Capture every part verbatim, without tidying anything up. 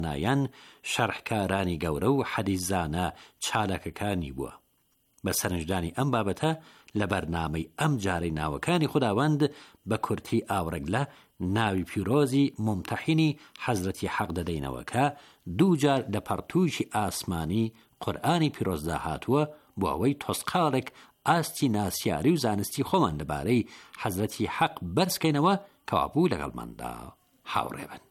نایان شەرحکارانی گەورە و حەدیثزانە چالاکەکانی بووە. بە سەرنجدانی ئەم بابەتە لە بەرنامەی ئەم جارەی ناوەکانی خوداوەند بە کورتی ئاورەگ لە ناوی پیرۆزی ممتەحینی حەزرەتی حەق دەدەینەوە کە دوو جار لە پەرتووشی ئاسمانی قورئانی پیرۆزدا هاتووە بۆ ئەوەی تۆسقاڵێک ئاستی ناسیاری و زانستی خۆمان لەبارەی حەزرەتی حەق بەرزکەینەوە کەوا بوو لەگەڵماندا هاوڕێ بن.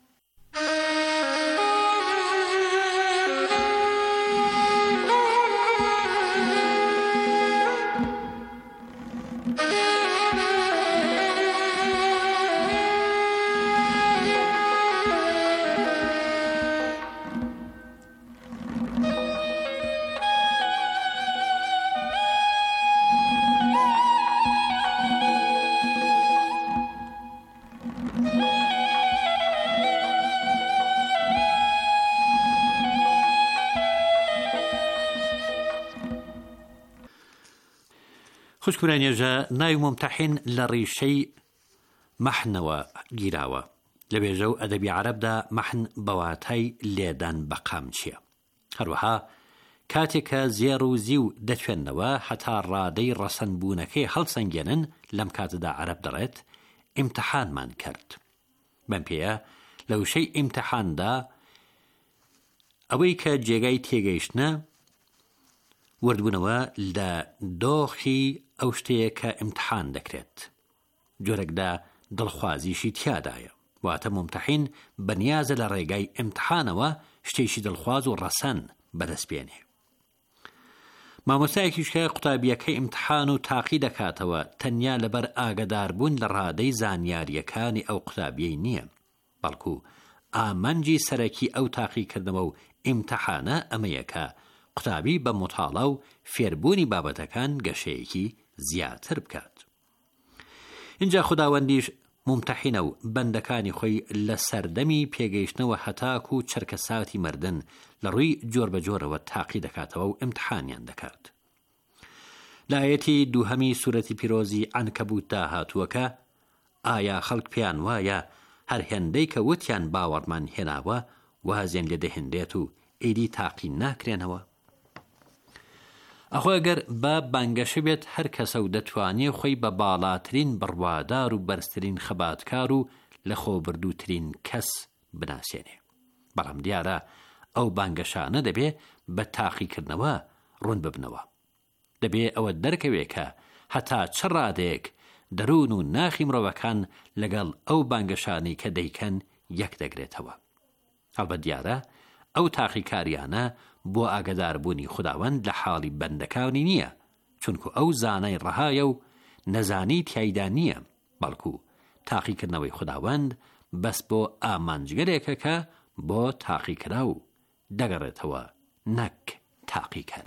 خوشکورانێژە ناوی ممتەحین لە ڕیشەی مەحنەوە گیراوە. لە بێژە و ئەدەبی عەرەبدا مەحن بەواتای لێدان بەقام چییە؟ هەروەها کاتێکە زێڕ و زیو دەتوێنەوە هەتا ڕادەی ڕەسەنبوونەکەی هەڵسەنگێنن لەم کاتەدا عەرەب دەڵێت ئیمتحانمان کرد. بەم پێیە لە وشەی ئیمتحاندا ئەوەی کە جێگای تێگەیشتنە وردبوونەوە لە دۆخی ئەو شتەیە کە ئیمتحان دەکرێت. جۆرەکدا دڵخوازیشی تیادایە، واتە ممتەحین بەنیازە لە ڕێگای ئیمتحانەوە شتێکی دڵخواز و ڕەسەن بەدەستبێنێ. مامۆستایەکیش کە قوتابیەکەی ئیمتحان و تاقی دەکاتەوە تەنیا لەبەر ئاگاداربوون لە ڕادەی زانیاریەکانی ئەو قوتابیەی نییە، بەڵکو ئامانجی سەرەکی ئەو تاقیکردنەوە و ئیمتحانە ئەمەیە کە قوتابی بە مطالعە و فێربوونی بابەتەکان گەشەیەکی زیاتر بکات. اینجا خوداوەندیش ممتەحینە و بەندەکانی خۆی لە سەردەمی پێگەیشتنەوە هەتاک و چرکەساتی مردن لە ڕووی جۆر بە جۆرەوە تاقی دەکاتەوە و ئیمتحانیان دەکات. لە ئایەتی دووهەمی سوورەتی پیرۆزی عنکەبوتدا هاتووە کە ئایا خەڵک پێیان وایە هەر هێندەی کە وتیان باوەڕمان هێناوە وازیان لێ دەهێندێت و ئیدی تاقی ناکرێنەوە؟ ئەخۆ ئەگەر بە بانگەشە بێت هەر کەسە و دەتوانێ خۆی بە باڵاترین بڕوادار و بەرزترین خەباتکار و لە خۆبردووترین کەس بناسێنێ، بەڵام دیارە ئەو بانگەشانە دەبێ بە تاقیکردنەوە ڕوون ببنەوە. دەبێ ئەوە دەرکەوێ کە هەتا چ ڕادەیەک دەروون و ناخی مرۆڤەکان لەگەڵ ئەو بانگەشانی کە دەیکەن یەک دەگرێتەوە. هەڵبەت دیارە ئەو تاقیکاریانە بۆ ئاگاداربوونی خوداوەند لە حاڵی بەندەکانی نییە، چونکو ئەو زانای ڕەهایە و نەزانی تیایدا نییە، بەڵکو تاقیکردنەوەی خوداوەند بەس بۆ ئامانجگەرێکە کە بۆ تاقیکرا و دەگەڕێتەوە نەک تاقیکەر.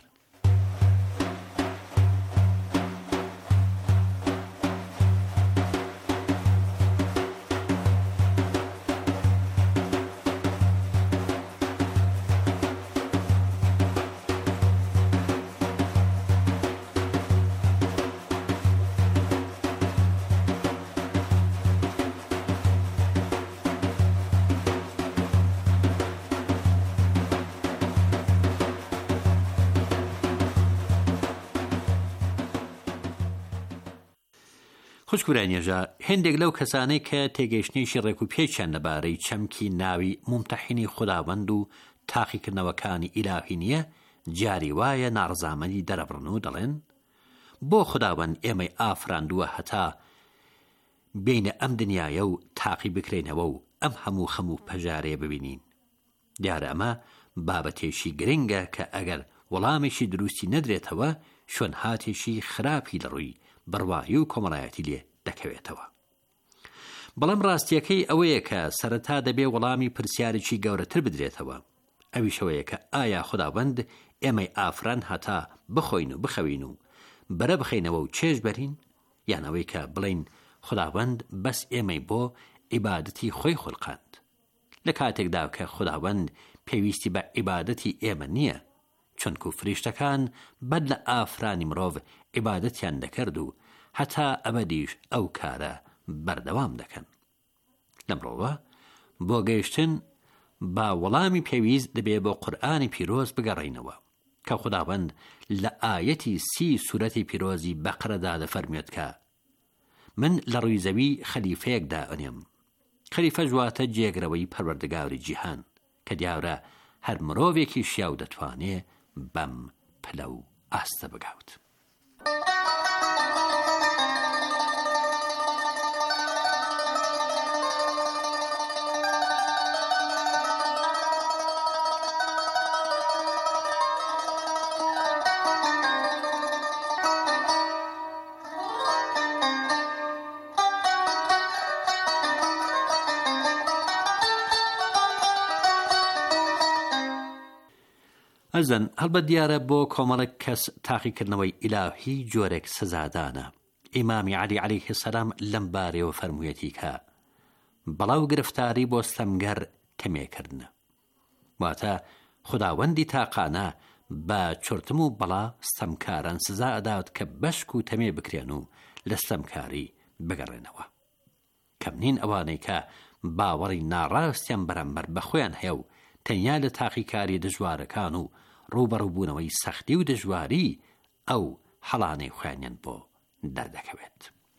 خوشکورانێژە هێندێک لەو کەسانەی کە تێگەیشتنیشی ڕێک و پێچیان لەبارەی چەمکی ناوی ممتەحینی خوداوەند و تاقیکردنەوەکانی ئیلاهی نییە جاری وایە ناڕزامەندی دەرەبڕن و دەڵێن بۆ خوداوەند ئێمەی ئافراندووە هەتا بینە ئەم دنیایە و تاقی بکرێنەوە و ئەم هەموو خەموو پەژارەیە ببینین. دیارە ئەمە بابەتێکی گرنگە کە ئەگەر وەڵامێکی دروستی نەدرێتەوە شوێن هاتێکی خراپی لە ڕووی بڕوایی و کۆمەڵایەتی لێ دەکەوێتەوە. بەڵام ڕاستیەکەی ئەوەیە کە سەرەتا دەبێ وەڵامی پرسیارێکی گەورەتر بدرێتەوە، ئەویش ئەوەیە کە ئایا خوداوەند ئێمەی ئافران هەتا بخۆین و بخەوین و بەرە بخەینەوە و چێژ بەرین، یان ئەوەی کە بڵین خوداوەند بەس ئێمەی بۆ عیبادەتی خۆی خوڵقاند لە کاتێکدا کە خوداوەند پێویستی بە عیبادەتی ئێمە نییە، چونکو فریشتەکان بەد لە ئافرانی مرۆڤ عیبادەتیان دەکرد و هەتا ئەبەدیش ئەو کارە بەردەوام دەکەن. لەمڕۆوە بۆ گەیشتن با وەڵامی پێویست دەبێ بۆ قورئانی پیرۆز بگەڕێینەوە کە خوداوەند لە ئایەتی سی سورەتی پیرۆزی بەقرەدا دەفەرمێت کە من لە ڕووی زەوی خەلیفەیەکدا ئەنێم. خەلیفە جواتە جێگرەوەی پەروەردگاری جیهان کە دیارە هەر مرۆڤێکی شیاو دەتوانێ بەم پلە و ئاستە بگاوت. ئەزن هەڵبەت دیارە بۆ کۆمەڵێک کەس تاقیکردنەوەی ئیلاهی جۆرێک سزادانە. ئیمامی عەلی عەلەیه السەلام لەم بارەیەوە فەرموویەتی کە بەڵاو گرفتاری بۆ ستەمگەر تەمێکردنە، واتە خوداوەندی تاقانە بە چورتم و بەڵا ستەمکاران سزا ئەدات کە بەشک و تەمێ بکرێن و لە ستەمکاری بگەڕێنەوە. کەم نین ئەوانەی کە باوەڕی ناڕاستیان بەرامبەر بەخۆیان هەیە و تەنیا لە تاقیکاری دژوارەکان و ڕوبەڕووبوونەوەی سەختی و دژواری ئەو هەڵانەی خوێنیان بۆ دەردەکەوێت.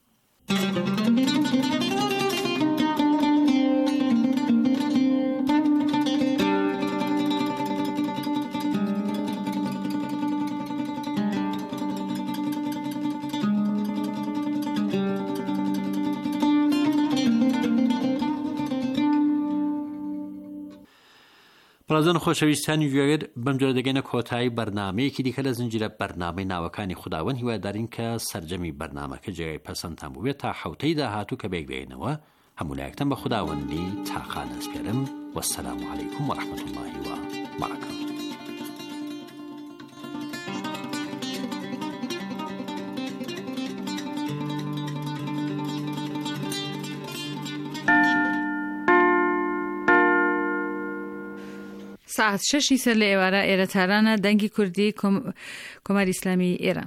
بەڵێزان خۆشەویستانی گوێگر بەم جۆرە دەگەینە کۆتایی بەرنامەیەکی دیکە لە زنجیرە بەرنامەی ناوەکانی خوداوەند. هیوادارین کە سەرجەمی بەرنامەکە جێگای پەسەندتان بووبێت. تا حەوتەی داهاتوو کە بێگرێنەوە هەموو لایەکتان بە خوداوەندی تاقان ئەسپێرم. وەسەلام عەلەیکوم وەڕەحمەتوڵڵاهی وبەرەکاتوه. ساعت شەشی سەر لە ئێوارە ئێرە تارانە دەنگی کوردی کۆماری ئیسلامی ئێران.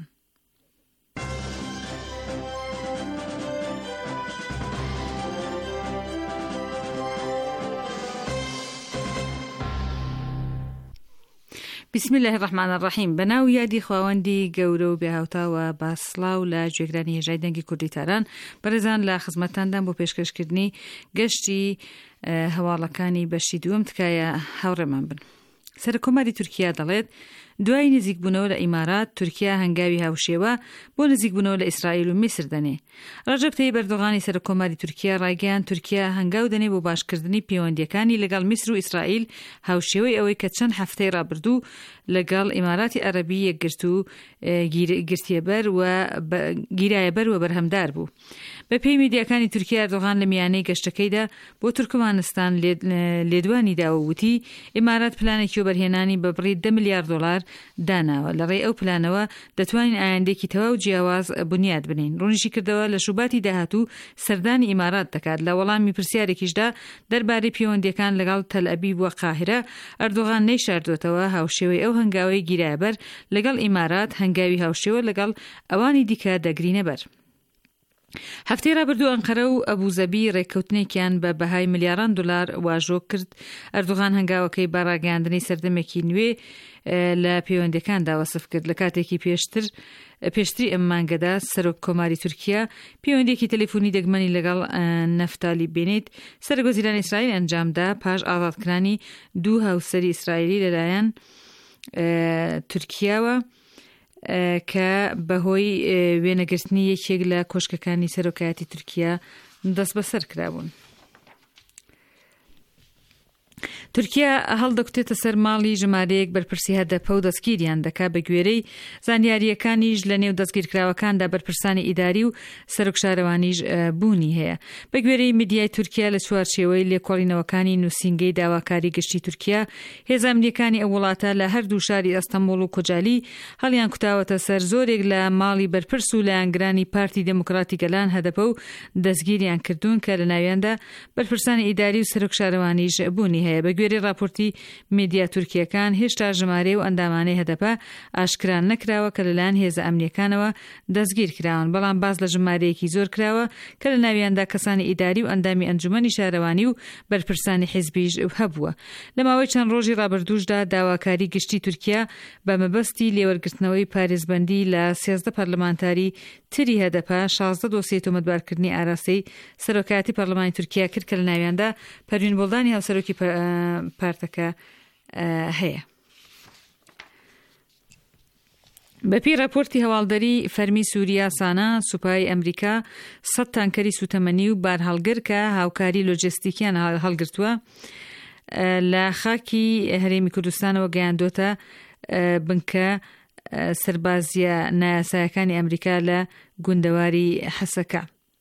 بسم الله الرحمن الرحیم. بەناو یادی خواوەندی گەورە و بێهاوتاوە باسڵاو لە گوێگرانی هێژای دەنگی کوردی تاران بەڕێزان لە خزمەتتاندان بۆ پێشکەشکردنی گەشتی هەواڵەکانی بەشی دووەم تکایە هاوڕێمان بن. سەرکۆماری تورکیا دەڵێت دوای نزیکبوونەوە لە ئیمارات تورکیا هەنگاوی هاوشێوە بۆ نزیکبوونەوە لە ئیسرائیل و میسر دەنێ. ڕەجەب تەیب ئەردۆغانی سەرکۆماری تورکیا ڕایگەیاند تورکیا هەنگاو دەنێ بۆ باشکردنی پەیوەندیەکانی لەگەڵ میسر و ئیسرائیل هاوشێوەی ئەوەی کە چەند هەفتەی ڕابردوو لەگەڵ ئیماراتی عەرەبی یەکگرت و گرتیەبەر و گیرایەبەر و بەرهەمدار بوو. بە پێی میدیاکانی تورکیا ئەردۆغان لە میانەی گەشتەکەیدا بۆ تورکمانستان لێدوانی داوە وتی ئیمارات پلانێکی وەبەرهێنانی بە بڕی دە ملیارد دۆلار داناوە. لە ڕێی ئەو پلانەوە دەتوانین ئایندێکی تەواو جیاواز بنیاد بنین. ڕوونیشی کردەوە لە شوباتی داهاتوو سەردانی ئیمارات دەکات. لە وەڵامی پرسیارێکیشدا دەربارەی پەیوەندیەکان لەگەڵ تەل ئەبیب و قاهرە ئەردۆغان نەیشاردوێتەوە هاوشێوەی ئەو هەنگاوەی گیرایەبەر لەگەڵ ئیمارات هەنگاوی هاوشێوە لەگەڵ ئەوانی دیکە دەگرینە بەر. هەفتەی ڕابردوو ئەنقەرە و ئەبوزەبی ڕێککەوتنێکیان بە بەهای ملیاران دلار واژۆ کرد. ئەردۆغان هەنگاوەکەی باڕاگەاندنی سەردەمێکی نوێ لە پەیوەندیەکاندا وەسف کرد. لە کاتێکی پێشتر پێشتری ئەم مانگەدا سەرۆک کۆماری تورکیا پەیوەندیەکی تەلەفۆنی دەگمەنی لەگەڵ نەفتالی بێنێت سەرگۆزیرانی ئیسرائیل ئەنجامدا پاش ئازادکردنی دوو هاوسەری ئیسرائیلی لەلایەن تورکیاوە کە بەهۆی وێنەگرتنی یەکێک لە کۆشکەکانی سەرۆکایەتی تورکیا دەست بەسەر کرابوون. تورکیا هەڵدەکوتێتە سەر ماڵی ژمارەیەک بەرپرسی هەدەپە و دەستگیریان دەکا بە گوێرەی زانیاریەکانیش لە نێو دەستگیرکراوەکاندا بەرپرسانی ئیداری و سەرۆک شارەوانیش بوونی هەیە. بە گوێرەی میدیای تورکیا لە چوارچێوەی لێکۆڵینەوەکانی نووسینگەی داواکاری گشتی تورکیا هێزانمندیەکانی ئەو وڵاتە لە هەردوو شاری ئەستەمبوڵ و کۆجالی هەڵیان کوتاوەتە سەر زۆرێک لە ماڵی بەرپرس و لایەنگرانی پارتی دموکراتی گەلان هەدەپە و دەستگیریان کردوون کە لە ناویاندا بەرپرسانی ئیداری و سەرۆک شارەوانیش بوونی هەیە. تورکایە. بە گوێرەی راپۆرتی میدیا تورکیەکان هێشتا ژمارە و ئەندامانەی هەدەپە ئاشکران نەکراوە کە لەلایەن هێزە ئەمنیەکانەوە دەستگیر کراون، بەڵام باز لە ژمارەیەکی زۆر کراوە کە لە ناویاندا کەسانی ئیداری و ئەندامی ئەنجومەنی شارەوانی و بەرپرسانی حیزبیش هەبووە. لە ماوەی چەند ڕۆژی ڕابردووشدا داواکاری گشتی تورکیا بە مەبەستی لێوەرگرتنەوەی پارێزبەندی لە سێزدە پەرلەمانتاری تری هەدەپە شازدە دۆسیە تۆمەتبارکردنی ئاراستەی سەرۆکایەتی پەرلەمانی تورکیا کرد کە لە ناویاندا پەروین بۆڵدانی هاوسەرۆکی پارتەکە هەیە. بەپی راپۆرتی هەواڵدەری فەرمی سووریا سانە، سوپای ئەمریکا سەد تانکەری سوتەمەنی و بار هەڵگر کە هاوکاری لۆجستیکیان هەڵگرتووە لە خاکی هەرێمی کوردستانەوە گەیاندۆتە بنکە سەربازیە نایاسایەکانی ئەمریکا لە گوندەواری حەسەکە.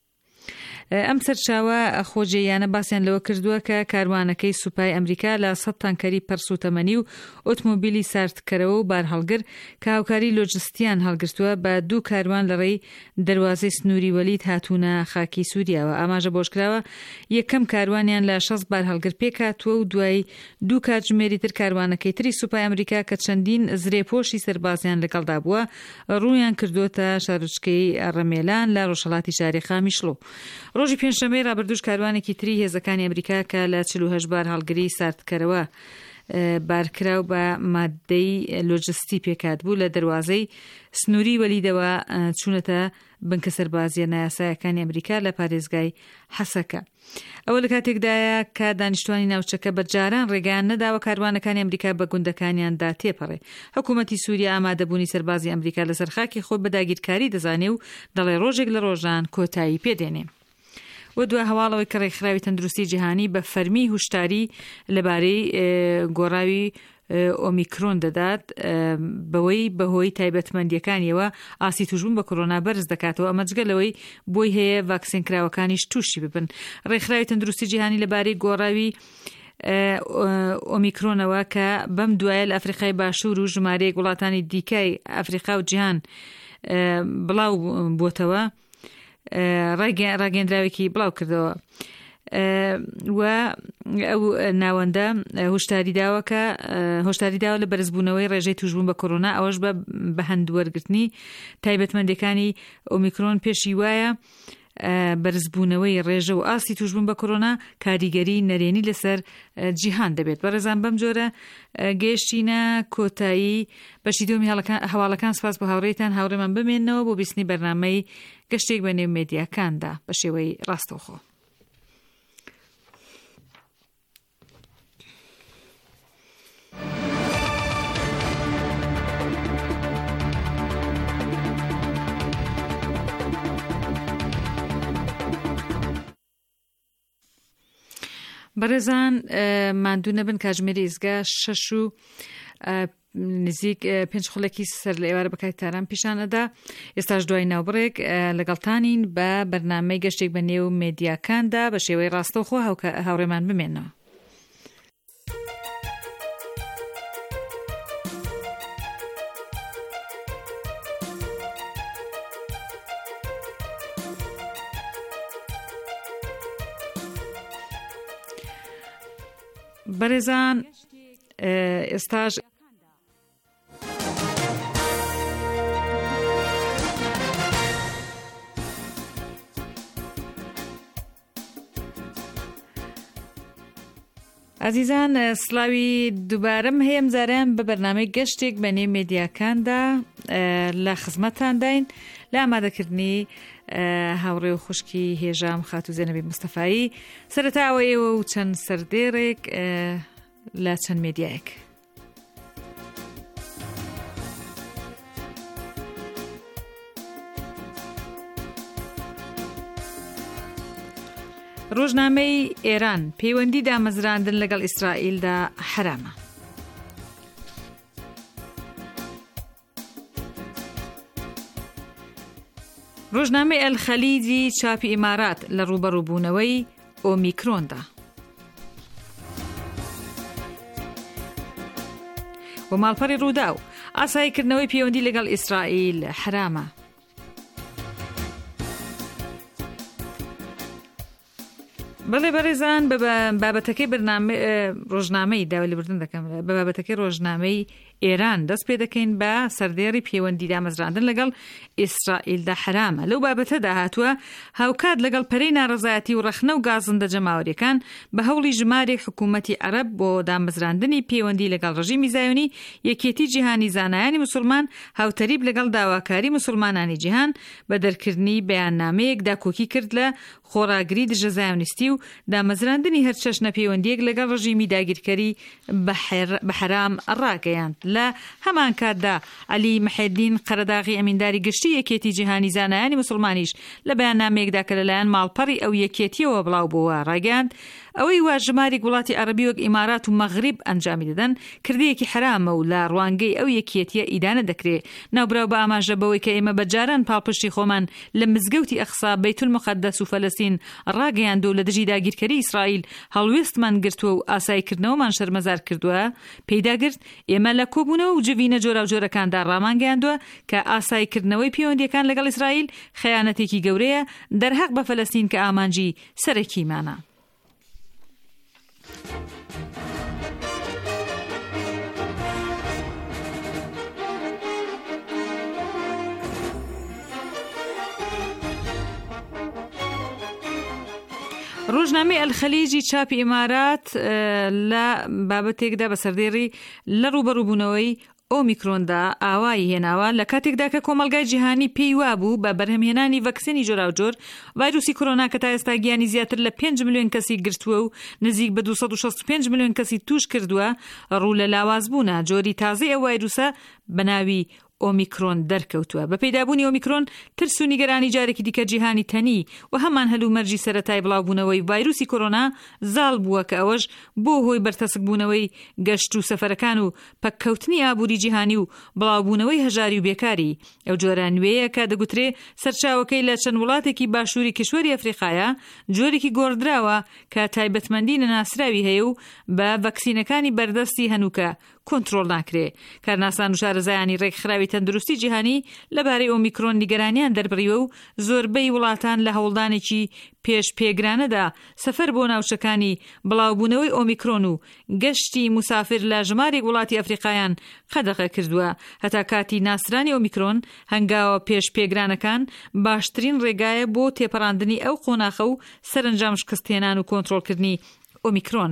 ئەم سەرچاوە خۆجێیانە باسییان لەوە کردووە کە کاروانەکەی سوپای ئەمریکا لە سەد تانکەری پەرسوتەمەنی و ئۆتۆمۆبیلی ساردکەرەوە و بار هەڵگر کە هاوکاری لۆجستیان هەڵگرتووە بە دوو کاروان لە ڕێی دەواازەی سنووری وەلید هاتوونە خاکی سووریاوە. ئاماژە بۆشکراوە یەکەم کاروانیان لە شەست بار هەڵگر پێکاتوە و دوای دوو کاتژمێری تر کاروانەکەی تری سوپای ئەمریکا کە چەندین زرێپۆشی سەربازیان لەگەڵدا بووە ڕوویان کردوتە شارچکەی ڕەمێلان لە ڕۆژهەڵاتی شاری خامیشلۆ. ڕۆژی پێنجشەمەی ڕابردووش کاروانێکی تری هێزەکانی ئەمریکا کە لە چل و هەشت بار هەڵگری ساردکەرەوە بارکراو بە مادەی لۆجستی پێکات بوو لە دەواازەی سنووری وەلیدەوە چوونەتە بنکە سەربازیە نایاسایەکانی ئەمریکا لە پارێزگای حەسەکە. ئەوە لە کاتێکدایە کە دانیشتوانی ناوچەکە بەجاران ڕێگەیان نەداوە کاروانەکانی ئەمریکا بە گوندەکانیاندا تێپەڕێ. حکوومەتی سووریا ئامادەبوونی سەربازی ئەمریکا لەسەر خاکی خۆ بە داگیرکاری دەزانێ و دەڵێ ڕۆژێک لە ڕۆژان کۆتایی پێدێنێ. و دوای هەواڵەوەی کە ڕێکخراوی تەندروستی جیهانی بە فەرمی هوشداری لەبارەی گۆڕاوی ئۆمیکرۆن دەدات بەوەی بەهۆی تایبەتمەندیەکانیەوە ئاسی توشبوون بە کۆرۆنا بەرز دەکاتەوە، ئەمە جگەلەوەی بۆی هەیە ڤاکسینکراوەکانیش تووشی ببن. ڕێکخراوی تەندروستی جیهانی لەبارەی گۆڕاوی ئۆمیکرۆنەوە کە بەم دوایە لە ئەفریقای باشوور و ژمارەیەک وڵاتانی دیکەی ئەفریقا و جیهان بڵاو بۆتەوە ڕاگەندراوێکی بڵاو کردەوە و ئەو ناوەندە هۆشداری داوە کە هۆشداری داوە لە بەرزبوونەوەی ڕێژەی توشبوون بە کۆرۆنا، ئەوەش بە هەندوەرگرتنی تایبەتمەندەکانی ئۆمیکرۆن پێشی وایە بەرزبوونەوەی ڕێژە و ئاستی توشبوون بە کۆرۆنا کاریگەری نەرێنی لەسەر جیهان دەبێت. بەڕێزان بەم جۆرە گەیشتینە کۆتایی بەشی دومی هەواڵەکان. سپاس بۆ هاوڕێتان، هاوڕێمان بمێنەوە بۆ بیستنی بەرنامەی گەشتێک بە نێو مێدیاکاندا بە شێوەی ڕاستەوخۆ. بەڕێزان ماندوو نەبن کاتژمێری ئیزگا شەش و نزیک پێنج خولێکی سەر لە ئێوارە بەکاری تاران پیشانەدا. ئێستاش دوای ناوبڕێک لەگەڵتانین بە بەرنامەی گەشتێک بە نێو مێدیاکاندا بە شێوەی ڕاستەوخۆ هاوڕێمان بمێنەوە. بەڕێزان ئێستاش عزیزان سلاوی دووبارەم هەیەم زاران بە بەرنامەی گەشتێک بە نێو مێدیاکاندا لە خزمەتتانداین لە ئامادەکردنی هاوڕێ و خوشکی هێژام خاتو زێنەبی مستەفایی. سەرەتاوە ئێوە و چەند سەردێڕێک لە چەند مێدیایەک. ڕۆژنامەی ئێران پەیوەندی دامەزراندن لەگەڵ ئیسرائیلدا حرامە. ڕۆژنامەی ئەلخەلیجی چاپی ئیمارات لە ڕوبەڕووبوونەوەی ئۆمیکرۆندا. و ماڵپەڕی ڕوودا و ئاساییکردنەوەی پەیوەندی لەگەڵ ئیسرائیل حرامە. بەڵێ بەڕێزان بە بابەتەکەی ڕۆژنامەی داوایلێبوردن دەکەم بە بابەتەکەی ڕۆژنامەی ئێران دەست پێ دەکەین بە سەردێڕی پەیوەندی دامەزراندن لەگەڵ ئیسرائیلدا حرامە. لەو بابەتەدا هاتووە هاوکات لەگەڵ پەرەی ناڕەزایەتی و ڕەخنە و گازندە جەماوەریەکان بە هەوڵی ژمارێک حکوومەتی عەرەب بۆ دامەزراندنی پەیوەندی لەگەڵ ڕژیمی زایۆنی یەکێتی جیهانی زانایانی موسڵمان هاوتەریب لەگەڵ داواکاری موسڵمانانی جیهان بە دەرکردنی بەیاننامەیەک داکۆکی کرد لە خۆراگری دژە زایۆنیستی و دامەزراندنی هەر چەشنە پەیوەندیەک لەگەڵ ڕژیمی داگیرکەری بە حرام ڕاگەیاند. لە هەمان کاتدا عەلی محەدین قەرەداغی ئەمینداری گشتی یەکێتی جیهانی زانایانی موسڵمانیش لە بەیاننامەیەکدا کە لەلایەن ماڵپەڕی ئەو یەکێتیەوە بڵاو بووە ڕاگەیاند ئەوەی وا ژمارێک وڵاتی عەرەبی وەک ئیمارات و مەغریب ئەنجامی دەدەن کردەیەکی حرامە و لە ڕوانگەی ئەو یەکێتیە ئیدانە دەکرێت. ناوبراو بە ئاماژە بەوەی کە ئێمە بەجاران پاڵپشتی خۆمان لە مزگەوتی ئەقسا بەیت المقەدەس و فەلەستین ڕاگەیاندە و لە دژی داگیرکەری ئیسرائیل هەڵوێستمان گرتووە و ئاساییکردنەوەمان شەرمەزار کردووە پەیداگرت ئێمە لە کۆبوونەوە و جڤینە جۆرا و جۆرەکاندا ڕامانگەیاندووە کە ئاساییکردنەوەی پەیوەندیەکان لەگەڵ ئیسرائیل خەیانەتێکی گەورەیە دەرهەق بە فەلەستین کە ئامانجی سەرەکیمانە. ڕۆژنامەی ئەلخەلیجی چاپی ئیمارات لە بابەتێکدا بە سەردێڕی لە ڕوبەڕووبوونەوەی ئۆمیکرۆندا ئاوایی هێناوە لە کاتێکدا کە کۆمەلگای جیهانی پێی وابوو بە بەرهەمهێنانی ڤەکسینی جۆراوجۆر ڤایرۆسی کۆرۆنا کە تا ئێستا گیانی زیاتر لە پێنج ملیۆن کەسی گرتووە و نزیک بە دووسەد و شەست و پێنج ملیۆن کەسی توش کردووە ڕوو لە لاوازبوونە جۆری تازەی ئەو ڤایرۆسە بە ناوی ئۆمیکرۆن دەرکەوتووە. بە پەیدابوونی ئۆمیکرۆن ترس و نیگەرانی جارێکی دیکە جیهانی تەنی و هەمان هەلومەرجی سەرەتای بڵاوبوونەوەی ڤایرۆسی کۆرۆنا زاڵ بووە کە ئەوەش بۆ هۆی بەرتەسکبوونەوەی گەشت و سەفەرەکان و پەککەوتنی ئابووری جیهانی و بڵاوبوونەوەی هەژاری و بێکاری. ئەو جۆرە نوێیە کە دەگوترێ سەرچاوەکەی لە چەند وڵاتێکی باشووری کشوەری ئەفریقایە جۆرێکی گۆڕدراوە کە تایبەتمەندی نەناسراوی هەیە و بە ڤەکسینەکانی بەردەستی هەنووکە کۆنتڕۆڵ ناکرێ. کارناسان و شارەزایانی ڕێکخراوی تەندروستی جیهانی لەبارەی ئۆمیکرۆن نیگەرانیان دەربڕیوە و زۆربەی وڵاتان لە هەوڵدانێکی پێش پێگرانەدا سەفەر بۆ ناوچەکانی بڵاوبوونەوەی ئۆمیکرۆن و گەشتی موسافر لە ژمارێک وڵاتی ئەفریقایان قەدەغە کردووە. هەتا کاتی ناسرانی ئۆمیکرۆن هەنگاوە پێش پێگرانەکان باشترین ڕێگایە بۆ تێپەڕاندنی ئەو قۆناخە و سەرنجام شکستهێنان و کۆنتڕۆڵکردنی ئۆمیکرۆن.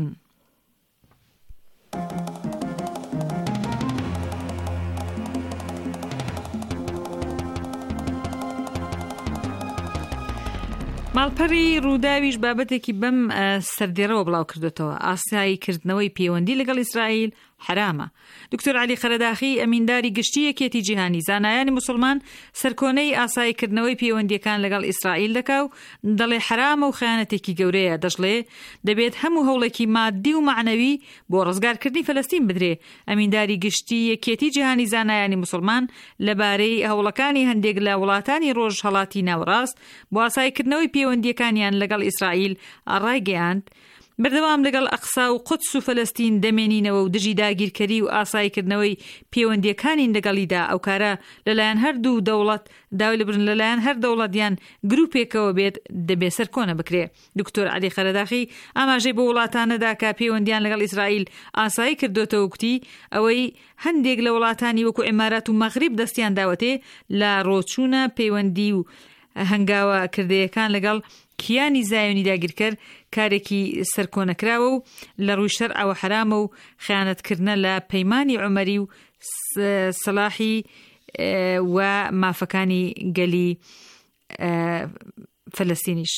ماڵپەڕی ڕووداویش بابەتێکی بەم سەردێڕەوە بڵاو کردوێتەوە ئاساییکردنەوەی پەیوەندی لەگەڵ ئیسرائیل حرامە. دکتۆر عەلی قەرەداغی ئەمینداری گشتی یەکێتی جیهانی زانایانی موسڵمان سەرکۆنەی ئاساییکردنەوەی پەیوەندیەکان لەگەڵ ئیسرائیل دەکا و دەڵێ حرامە و خەیانەتێکی گەورەیە. دەژڵێ دەبێت هەموو هەوڵێکی مادی و معنەوی بۆ ڕزگارکردنی فەلەستین بدرێ. ئەمینداری گشتی یەکێتی جیهانی زانایانی موسڵمان لەبارەی هەوڵەکانی هەندێک لە وڵاتانی ڕۆژهەڵاتی ناوەڕاست بۆ ئاساییکردنەوەی پەیوەندیەکانیان لەگەڵ ئیسرائیل ڕایگەیاند بەردەوام لەگەڵ ئەقسا و قودس و فەلەستین دەمێنینەوە و دژی داگیرکەری و ئاساییکردنەوەی پەیوەندیەکانین لەگەڵیدا ئەو کارە لەلایەن هەردوو دەوڵەت داوای لەبرن لەلایەن هەر دەوڵەتیان گروپێکەوە بێت دەبێ سەرکۆنە بکرێ. دکتۆر عەلی قەرەداغی ئاماژەی بۆ وڵاتانەدا کە پەیوەندیان لەگەڵ ئیسرائیل ئاسایی کردوتەوە وکتی ئەوەی هەندێک لە وڵاتانی وەکو ئیمارات و مەغریب دەستیان داوەتێ لە ڕۆچوونە پەیوەندی و هەنگاوە کردەیەکان لەگەڵ کیانی زایۆنی داگیرکەر کارێکی سەرکۆنەکراوە و لە ڕووی شەرعەوە حرامە و خیانەتکردنە لە پەیمانی عومەری و سەلاحی و مافەکانی گەلی فەلەستینیش.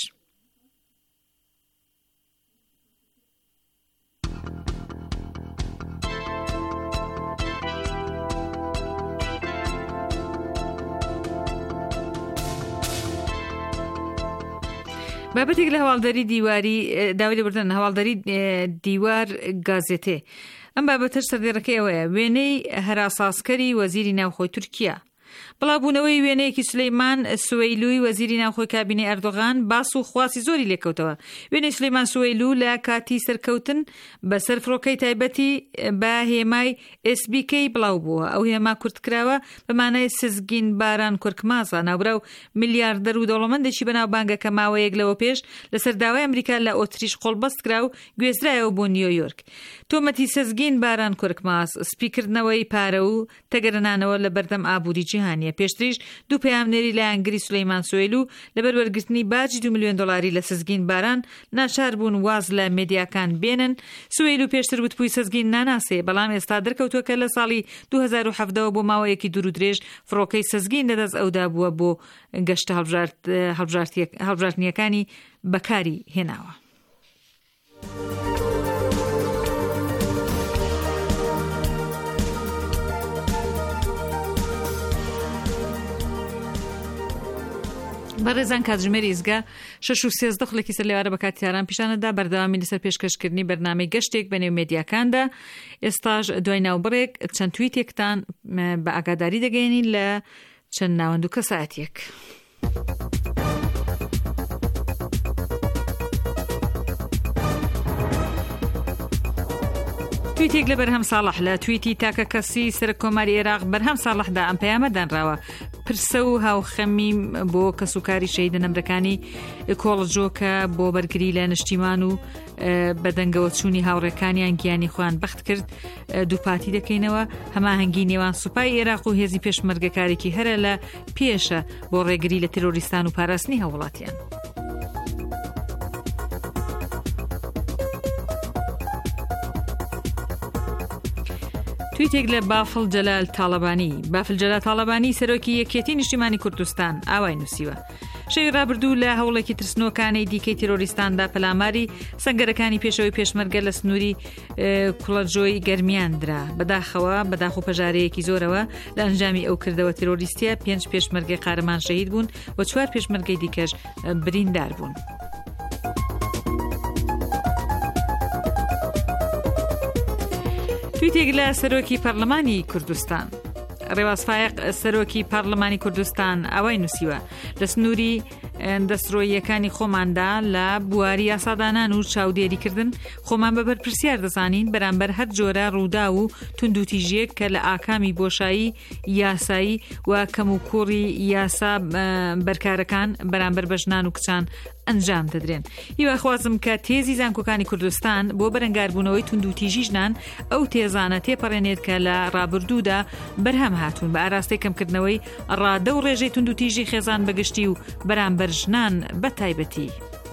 بابەتێک لە هەواڵدەری دیواری داوای لێبوردن هەواڵدەری دیوار گازێتێ. ئەم بابەتەش سەردێڕەکەی ئەوەیە وێنەی هەراساسکەری وەزیری ناوخۆی تورکیا بڵاوبوونەوەی وێنەیەکی سولەیمان سوەیلووی وەزیری ناوخۆی کابینەی ئەردۆغان باس و خواسی زۆری لێکەوتەوە. وێنەی سولەیمان سوەیلوو لە کاتی سەرکەوتن بەسەر فڕۆکەی تایبەتی بە هێمای ئێس بی کەی بڵاو بووە. ئەو هێما کورتکراوە بە مانای سزگین باران کورکمازە، ناوبراو میلیاردەر و دەوڵەمەندێکی بەناو بانگەکە ماوەیەک لەوە پێش لەسەر داوای ئەمریکا لە ئۆتریش قۆڵبەست کرا و گوێزرایەوە بۆ نیویۆرک. تۆمەتی سەزگین باران کورکماز، سپیکردنەوەی پارە و تەگەرانانەوە لە بەردەم ئابووری جیهانیە. پێشتریش دوو پەیامنێری لایەنگری سولەیمان سوەیلوو لەبەر وەرگرتنی باجی دو میلیۆن دۆلاری لە سەزگین باران ناچار بوون واز لە مێدیاکان بێنن. سوەیلوو پێشتر وتبووی سەزگین ناناسێ، بەڵام ئێستا دەرکەوتووە کە لە ساڵی دوو هەزار و هەڤدەوە بۆ ماوەیەکی دوور و درێژ فڕۆکەی سەزگین لەدەست ئەودا بووە بۆ گەشتە هەڵبژاردنیەکانی بەکاری هێناوە. بەڕێزان کاتژمێری ئیزگا شەش و سێزدە خولێکی سەر لێوارە بە کاتیاران پیشانەدا بەردەوامی لەسەر پێشکەشکردنی بەرنامەی گەشتێک بەنێو مێدیاکاندا. ئێستاش دوای ناوبڕێک چەند تویتێکتان بە ئاگاداری دەگەێنین لە چەند ناوەند و کەساتێک. تویتێک لە بەرهەم ساڵح لە تویتی تاکە کەسی سەرۆک کۆماری عێراق بەرهەم ساڵحدا ئەم پەیامە دانراوە: پرسە و هاوخەمیم بۆ کەسوکاری شەهیدە نەمرەکانی کۆڵجۆکە بۆ بەرگری لە نیشتیمان و بەدەنگەوە چوونی هاوڕێکانیان گیانی خۆیان بەخت کرد دووپاتی دەکەینەوە. هەماهەنگی نێوان سوپای عێراق و هێزی پێشمەرگەکارێکی هەرە لە پێشە بۆ ڕێگری لە تێرۆریستان و پاراستنی هاوڵاتیان. تویتێک لە بافڵ جەلال تاڵەبانی. بافڵ جەلال تاڵەبانی سەرۆکی یەکێتی نیشتیمانی کوردستان ئاوای نووسیوە: شەوی ڕابردوو لە هەوڵێکی ترسنۆکانی دیکەی تیرۆریستاندا پەلاماری سەنگەرەکانی پێشەوەی پێشمەرگە لە سنووری کوڵەجۆی گەرمیاندرا. بەداخەوە بەداخ و پەژارەیەکی زۆرەوە لە ئەنجامی ئەو کردەوە تیرۆریستیە پێنج پێشمەرگەی قارەمان شەهید بوون و چوار پێشمەرگەی دیکەش بریندار بوون. تویتێک لە سەرۆکی پەرلەمانی کوردستان. ڕێواز فایق سەرۆکی پەرلەمانی کوردستان ئەوەی نووسیوە: لە سنووری دەستڕۆییەکانی خۆماندا لە بواری یاسادانان و چاودێریکردن خۆمان بەبەر پرسیار دەزانین بەرامبەر هەر جۆرە ڕوودا و توندوتیژێک کە لە ئاکامی بۆشایی یاسایی و کەم و کوڕی یاسا بەرکارەکان بەرامبەر بە ژنان و کچان ئەنجام دەدرێن. هیواخوازم کە تێزی زانکۆکانی کوردستان بۆ بەرەنگاربوونەوەی توندوتیژی ژنان ئەو تێزانە تێپەڕێنێت کە لە ڕابردوودا بەرهەم هاتوون بە ئاراستی کەمکردنەوەی ڕادە و ڕێژەی توندوتیژی خێزان بەگشتی و بەرامبەر ژنان بە تایبەتی.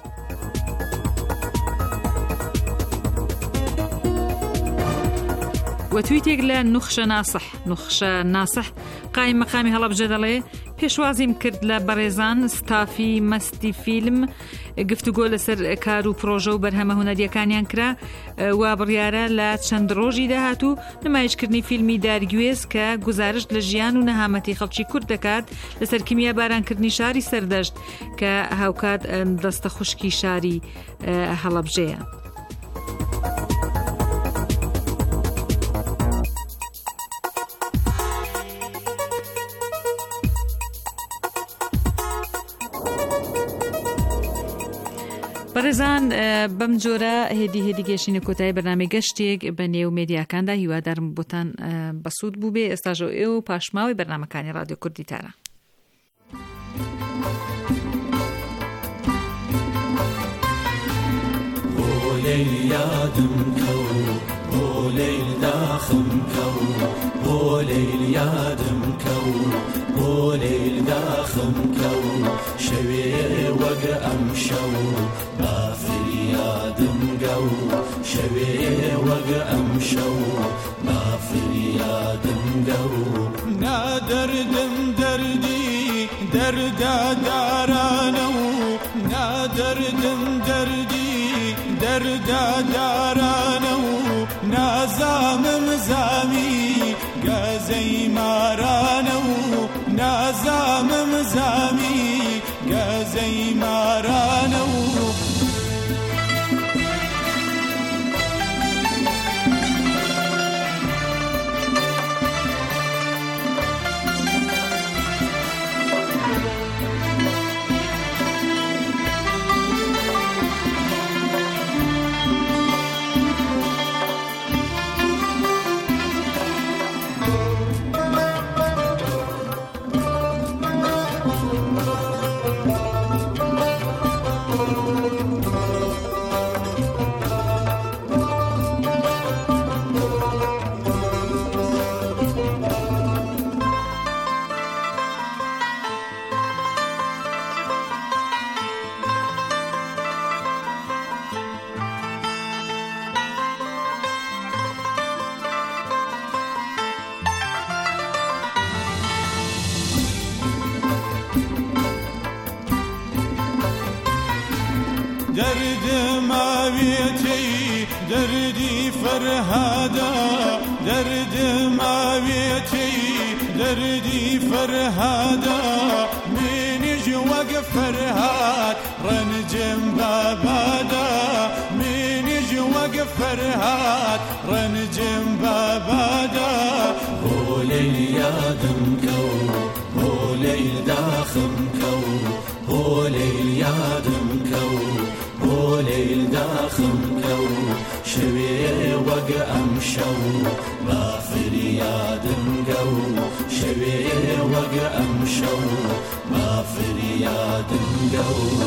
وتویتێک لە نوخشە ناسح. نوخشە ناسح قایم مەقامی هەڵەبجە دەڵێ: پێشوازیم کرد لە بەڕێزان ستافی مەستی فیلم گفتوگۆ لەسەر کار و پرۆژە و بەرهەمە هونەریەکانیان کرا و بڕیارە لە چەند ڕۆژی داهاتوو نمایشکردنی فیلمی دارگوێز کە گزارش لە ژیان و نەهامەتی خەڵکی کورد دەکات لەسەر کیمیا بارانکردنی شاری سەردەشت کە هاوکات دەستە خوشکی شاری هەڵەبجەیە. بەڕێزان بەم جۆرە هێدی هێدی گەشتنی کۆتایی بەرنامەی گەشتێک بە نێو مێدیاکاندا هیوادارم بۆتان بەسوود بوو بێ. ئێستاژە ئێوە پاشماوەی بەرنامەکانی رادیۆ کوردی تارە. یادم کەو بۆ لەیل داخم کەو بۆ لەیل یادم کەو بۆ لەیل داخم کەو شەوێ وەک ئەم شەو بافریادم گەو شەوێ وەک ئەم شەو بافریادم گەو نادەردم دەردی دەردا دارانە و نادەردم دەردی دەردا دارانە و نازامم زامی گەزەی مارانە و نازامم زامی گەزەی مارانە و دردماويتي دردي فرهادا دردماويتي دردي فرهادا من جوق فرهاد رنجم بابادا من جوق فرهاد رنجم بابادا هولي يا دمكو هولي داخم كو هولي يا دمكو هولي داخم كو شوي وق أمشو ما فرياد مقو شوي وق أمشو ما فرياد مقو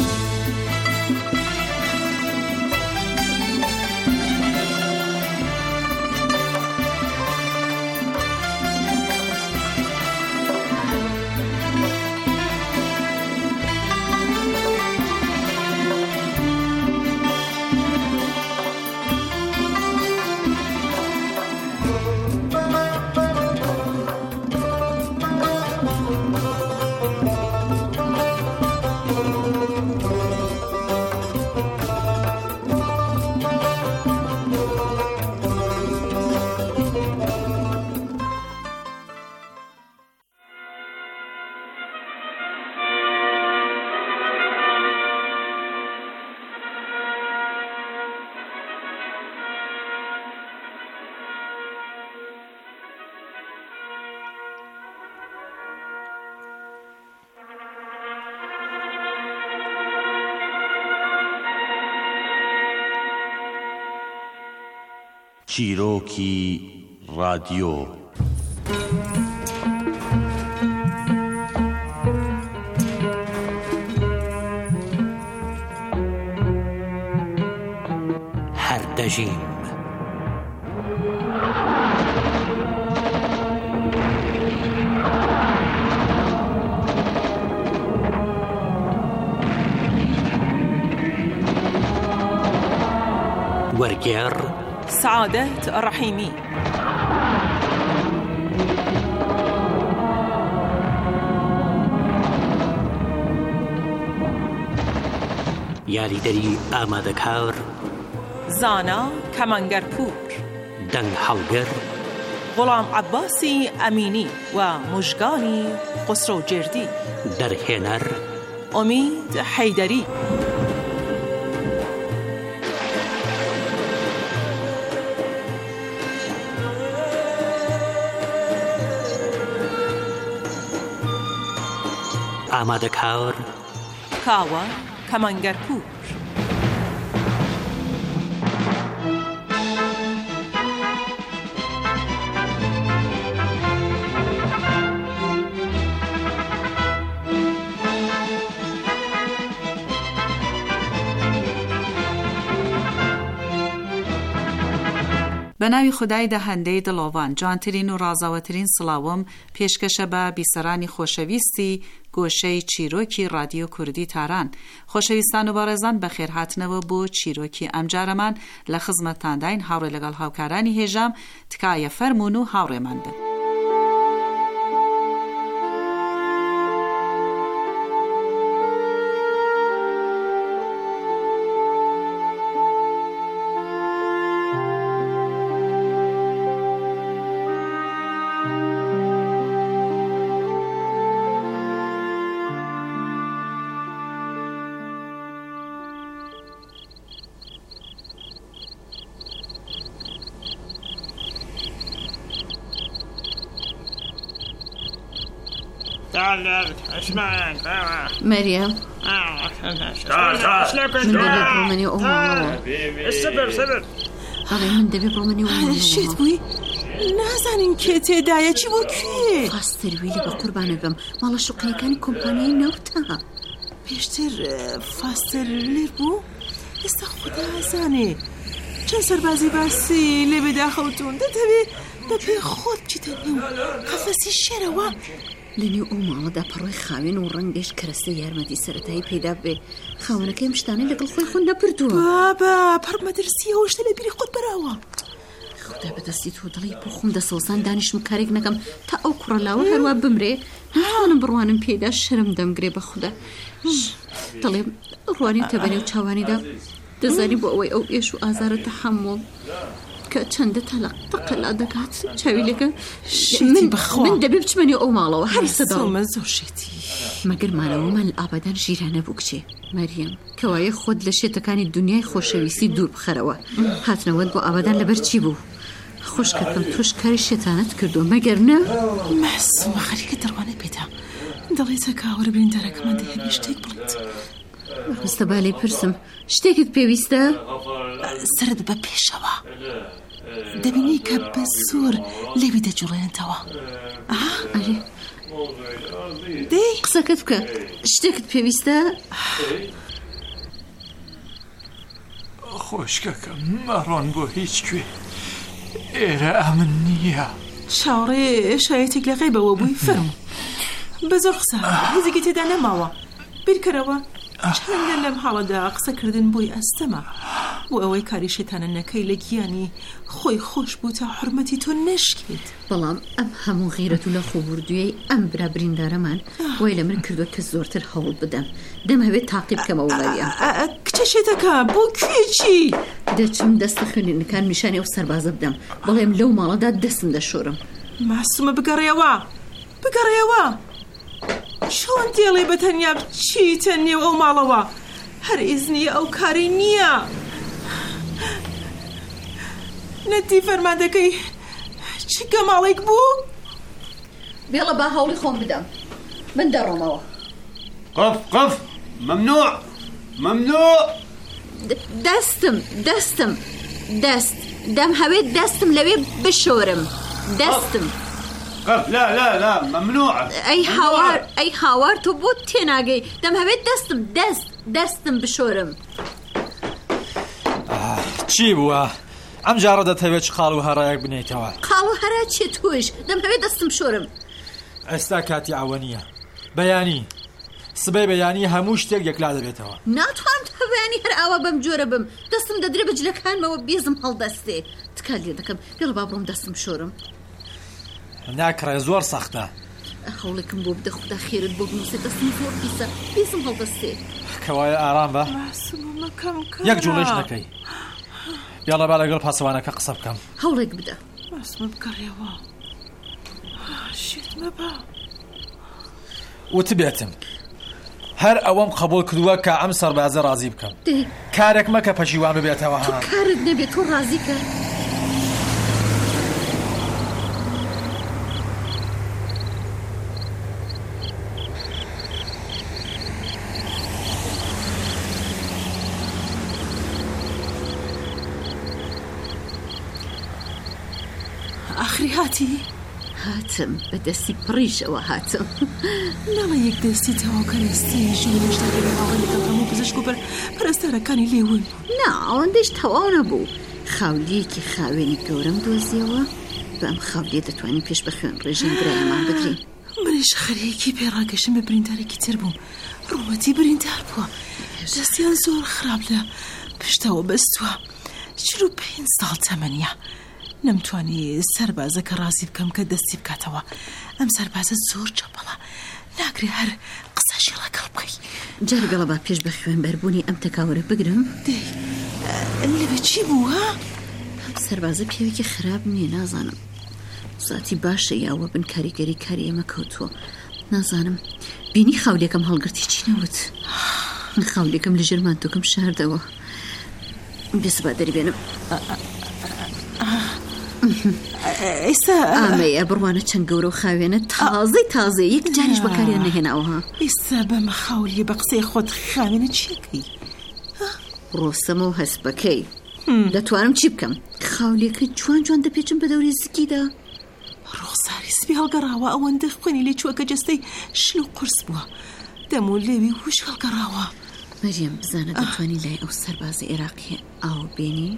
چیرۆکی رادیۆ هەردەژین وەرگێڕ سعادت الرحيمي یاریدەری ئامادەکار زانا کەمانگەرپور دەنگ هەڵگر غلام عباسی ئەمینی و مژگانی خسرۆجێردی دەرهێنەر ئومید حەیدەری ئامادەکار کاوە کەمانگەرپور بە ناوی خودای دەهەندەی دڵۆڤان جوانترین و ڕازاوەترین سڵاوم پێشکەشە بە بیسەرانی خۆشەویستی گۆشەی چیرۆکی رادیۆ کوردی تاران. خۆشەویستان و بەڕێزان بەخێر هاتنەوە بۆ چیرۆکی ئەمجارەمان لە خزمەتتانداین هاوڕێ لەگەڵ هاوکارانی هێژام تکایە فەرموون و هاوڕێمان بن. مريم تعال تعال من دبي بروماني وأمه السبر سبر هذا من دبي بروماني وأمه شێت بووی نازانین کێ تێدایە چی بۆ کوێ فاسترویلی بە قوربانە بم ماڵە شوقیەکانی کۆمپانیای نەوتە پێشتر فاستر لێر بوو ئێستا خوددا ئازانێ چەند سەربازی باسی لێ بێداخەوتون دەتەوێ بەپێ خۆت بچیتە نێو قەفەسی شێرەوە لەنێو ئەو ماڵەدا پەڕۆی خاوێن و ڕەنگەش کەرەستە یارمەتی سەرەتایی پێدا بێ خاوەنەکەی ئەم شتانەی لەگەڵ خۆی خۆ نەپردووە بابا پەڕمەدرسیەوە شتە لە بیری خۆت بەراوە خوددا بەدەستی تۆ دڵی بۆ خۆم دەسەوسان دانیشم کارێک نەکەم تا ئەو کوڕەلاوە هەروە بمرێ ناتوانم بڕوانم پێدا شەرم دەمگرێ بە خوددا دەڵێم ڕوانی تەبەنێ و چاوانیدا دەزانی بۆ ئەوەی ئەو ئێش و ئازارە تەحەموڵ کە چەندە تەلەق تەقەلا دەکات چاوی لەکە شێتی بخوا من دەبێ بچمەنێ ئەو ماڵەوە هەر سەدا سۆمە زۆر شێتی مەگەرمانەوەمان لە ئابادان ژیرانە بوو کچێ مەریەم کەوایە خۆت لە شێتەکانی دنیای خۆشەویستی دوور بخەرەوە هاتنەوەت بۆ ئابادان لەبەر چی بوو خۆشکەکەم تۆش کاری شێتانەت کردو مەگەر نە مەسومە خەریکە دەڕوانە پێدا دەڵێتە کاوەرە بریندارەکەمان دەهێنێ شتێک بڵێت وەستە با لێ پرسم شتێکت پێویستە سرت بە پێشەوە دەبینی کە بە زۆر لێوی دەجوڵێنێتەوە ئەرێ دەی قسەکەت بکە شتێکت پێویستە خۆشکەکەم مەڕۆن بۆ هیچ کوێ ئێرە ئەمن نییە چاوەڕێ شایەتێک لە غەیبەوە بووی فەرموو بە زۆر قسە هیچێکی تێدا نەماوە بیرکەرەوە چەندە لەم حاڵەدا قسەکردن بۆی ئەستەمە بۆ ئەوەی کاری شێتانە نەکەی لە گیانی خۆی خۆش بوو تا حرمەتی تۆ نەشکێت بەڵام ئەم هەموو غیرەت و لە خۆبوردووی ئەم برا بریندارەمان وای لە من کردووە کە زۆرتر هەوڵ بدەم دەمەوێت تاقی بکەمەوە مەریەم کچە شێتەکە بۆ کوێچی دەچم دەستە خوێندنەکان نیشانی ئەو سەربازە بدەم بەڵێم لەو ماڵەدا دەستم دەشۆرم ماسومە بگەڕێەوە بگەڕێەوە چۆن دێڵێ بەتەنیا بچیتە نێو ئەو ماڵەوە هەر ئیزنی ئەو کاری نییە نەتی فەرماندەکەی چکە ماڵێک بوو بێڵە با هەوڵی خۆم بدەم من دەڕۆمەوە قف قف ممنوع ممنوع دەستم دەستم دەست دەم هەوێت دەستم لەوێ بشۆرم دەستم قف لا لا لا ممنوع ئەی هاوار ئەی هاوار تۆ بۆ تێناگەی دەم هەوێت دەستم دەست دەستم بشۆرم چی بووە؟ ئەم جارە دەتەوێت چ قاڵ و هەڕایەک بنێیتەوە قاڵ و هەرا چێ توش دەم هەوێت دەستم شۆرم ئێستا کاتی ئەوە نییە بەیانی سبەی بەیانی هەموو شتێک یەکلا دەبێتەوە ناتوانم بەیانی هەر ئاوا بەم جۆرە بم دەستم دەدرێ بە جلەکانمەوە بێزم هەڵدەستێ تکات لێ دەکەم پێڵ با بڕۆم دەستم شۆرم ناکڕێ زۆر سەختە هەوڵێکم بۆ بدە خوددا خێرت بۆ بنووسێ دەستم زۆر پیسە بێزم هەڵدەستێ کەوایە ئارام بە یەک جوڵێش نەکەی بیاڵە با لەگەڵ پاسەوانەکە قسە بکەم هەوڵێک بدە ماسومە بگەڕێەوە شێت مەبە وت بێتم هەر ئەوەم قبول کردووە کە ئەم سەربازە ڕازی بکەم کارێک مەکە پەشیوان ببێتەوە ها کارت نەبێت تۆ ڕازی کە ئاخری هاتی هاتم بە دەستی پڕیشەوە هاتم ناڵە یەک دەستی تەواوکەرستی ژوو نەشتاگە لەماوە لەگەڵ هەموو پزیشک و بەر پەرستەرەکانی لێون نا ئەوەندەش تەواو نەبوو خاولیەکی خاوێنی گەورەم دۆزیەوە بەم خاولیە دەتوانین پێش بە خوێن ڕێژەی برایەمان بگرین منیش خەریەکی پێڕاگەشم بە بریندارێکی تر بووم ڕووەتی بریندار بووە دەستیان زۆر خراپ لە پشتەوە بەستووە چل و پێنج ساڵ تەمەنیە نەمتوانی سەربازەکە ڕازی بکەم کە دەستی بکاتەوە ئەم سەربازە زۆر چەپەڵە ناگرێ هەر قسەشی لەگەڵ بکەی جارگەڵە با پێش بە خوێنبەربوونی ئەم تەکاوەرە بگرم دەی لەبێ چی بوو ها؟ سەربازە پیاوێکی خراپ نییە نازانم زاتی باشە یاوە بن کاریگەری کاری ئێمە کەوتووە نازانم بینی خاولێکم هەڵگرتی چی نەوت خاولێکم لە ژێرمان تۆکەم شاردەوە بێسەبا دەریبێنم ئێستا ئامەیە بڕوانە چەند گەورە و خاوێنە تازەی تازە یەک جاریش بەکاریان نەهێناوەها ئێستا بەمە خاولیە بە قسەی خۆت خاوێنە چیەکەی ڕۆستەمە و هەست بەکەی دەتوانم چی بکەم خاولێکە جوان جوان دەپێچم بە دەوری زگیدا ڕۆخساری سپی هەڵگەڕاوە ئەوەندە خوێنی لێ چووە کە جەستەی شل و قورس بووە دەم و لێوی هوش هەڵگەڕاوە مەریەم بزانە دەتوانی لای ئەو سەربازە عێراقی ئاو بێنی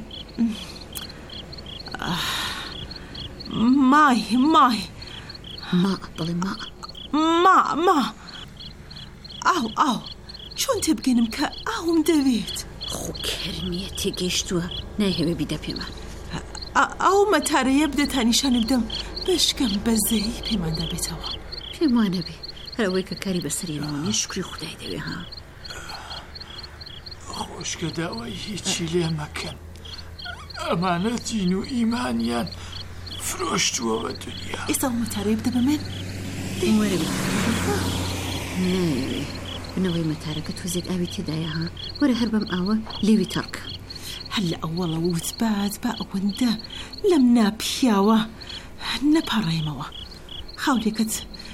مای مای ما بەڵێ ما ما ما ئاو ئاو چۆن تێبگەنم کە ئاوم دەوێت خۆ کەرمیە تێگەیشتووە نایهەوێ بیدە پێمان ئەو مەتارەیە بدەتانیشانم بدەم بەشکەم بەزەی پێماندا بێتەوە پێم وانە بێ هەرەوەی کە کاری بەسەریەوە نیە شکری خودای دەوێ ها خوشکە داوای هیچی لێ مەکەن ئەمانە دین و ئیمانیان فرۆشتووە بە دنیا. ئێستا مەتارەی بدە بە من وەرە ناوێ بنەوەی مەتارەکە تۆزێک ئاوی تێدایە ها وەرە هەر بەم ئاوە لێوی تەڕکە. هەر لە ئەوەڵە وتبات بە ئەوەندە لەم ناپیاوە نەپاڕێمەوە. خاولێکت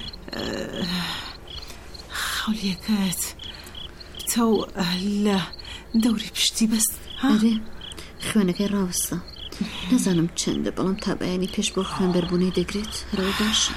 خاولێکت تۆ لە دەوری پشتی بەست. ئەرێ خوێنەکەی ڕاوەستە نەزانم چەندە بەڵام تا بەیانی پێش بۆ خوێنبەربوونەی دەگرێت هەرەوە باشە.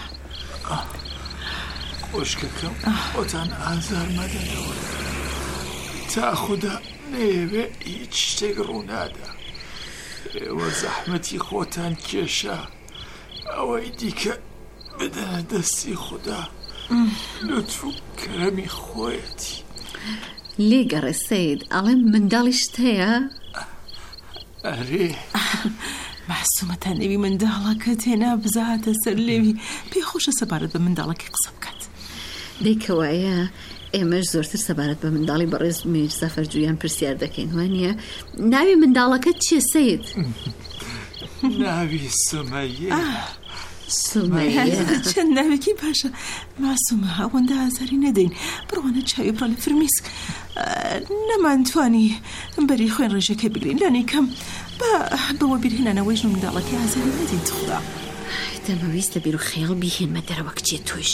خوشکەکەم خۆتان ئازار مەدەنەوە تا خوددا نەیەوێ هیچ شتێک ڕوونادا. ئێوە زەحمەتی خۆتان کێشە ئەوەی دیکە بدەنە دەستی خوددا لوتف و کەرەمی خۆیەتی. لێگەڕێ سەید ئەڵێم منداڵیشت هەیە؟ ئەرێ مەحسوومەتان نەوی منداڵەکە تێنا بزاتە سەر لێوی پێخۆشە سەبارەت بە منداڵەکەی قسە بکات. دەیکەوایە ئێمەش زۆرتر سەبارەت بە منداڵی بەڕێز میرزا فەرجوویان پرسیار دەکەین وانییە؟ ناوی منداڵەکە چییە سەید؟ ناوی سومەیە. سومەیە چەند ناوێکی باشە. ماسوومە ئەوەندە ئازاری نەدەین بڕوانە چاوی بڕە لە فرمیسک نەمانتوانی بەری خوێن ڕێژەکە بگرین لانی کەم بەوە بیرهێنانەوەی ژن و منداڵەکە ئازاری نەدەین خوددا. دەمەویستە بیر و خەیاڵ بیهێنمە دەرەوە کچێ توش.